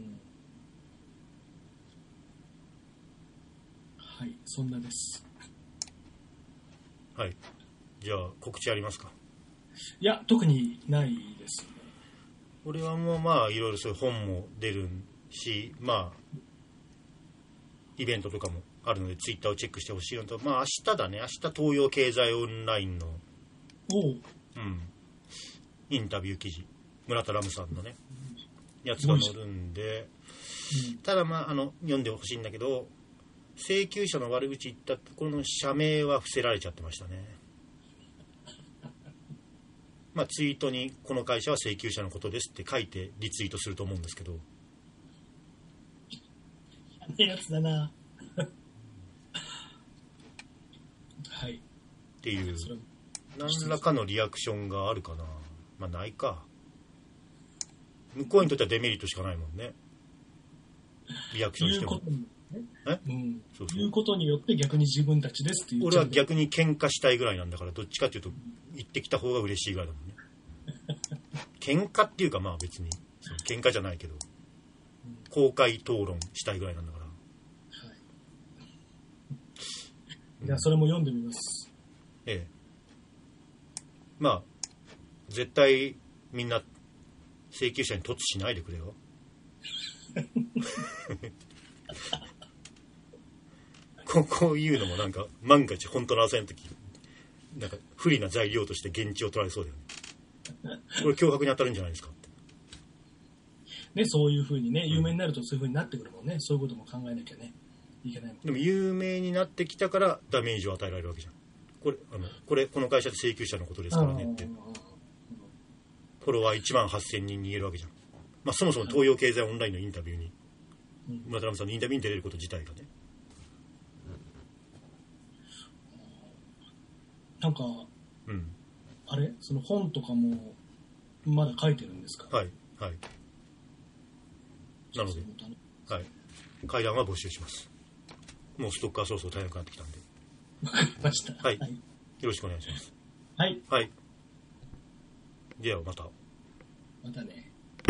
はい、そんなです。 はい、じゃあ告知ありますか？ いや特にないですね。 俺はもうまあいろいろそういう本も出るし、まあイベントとかもあるのでツイッターをチェックしてほしいのと、まあ明日だね、明日東洋経済オンラインのおう、うん、インタビュー記事、村田ラムさんのねやつが載るんで、うん、ただまああの読んでほしいんだけど、請求者の悪口言ったところの社名は伏せられちゃってましたね。まあツイートにこの会社は請求者のことですって書いてリツイートすると思うんですけど、 いいやつだなはいっていう何らかのリアクションがあるかな。 まあないか。向こうにとってはデメリットしかないもんね。リアクションしても。 え、うん、そうそう、言うことによって逆に自分たちですって言っちゃう。 俺は逆に喧嘩したいぐらいなんだから、どっちかっていうと言ってきた方が嬉しいぐらいだもんね。喧嘩っていうかまあ別にその喧嘩じゃないけど、公開討論したいぐらいなんだから。はい、 じゃあそれも読んでみます。 ええ。まあ絶対みんな請求者に突しないでくれよ。こ, こういうのもなんか万が一本当の争いの時なんか不利な材料として現地を取られそうだよね。これ脅迫に当たるんじゃないですかってね、そういう風にね、有名になるとそういう風になってくるもんね。そういうことも考えなきゃねいけないもん。 でも有名になってきたからダメージを与えられるわけじゃん。これあのこれこの会社で請求者のことですからねって、フォロワーいちまんはっせんにんに言えるわけじゃん。まあそもそも東洋経済オンラインのインタビューに、うん、村田さんのインタビューに出れること自体がね、 なんか、うん、あれその本とかもまだ書いてるんですか？ はいはい。なので、はい、会談は募集します。もうストッカーそろそろ大変くなってきたんで。 わかりました。 はい、はい、よろしくお願いします。 はい。 はい。ではまた。 またね。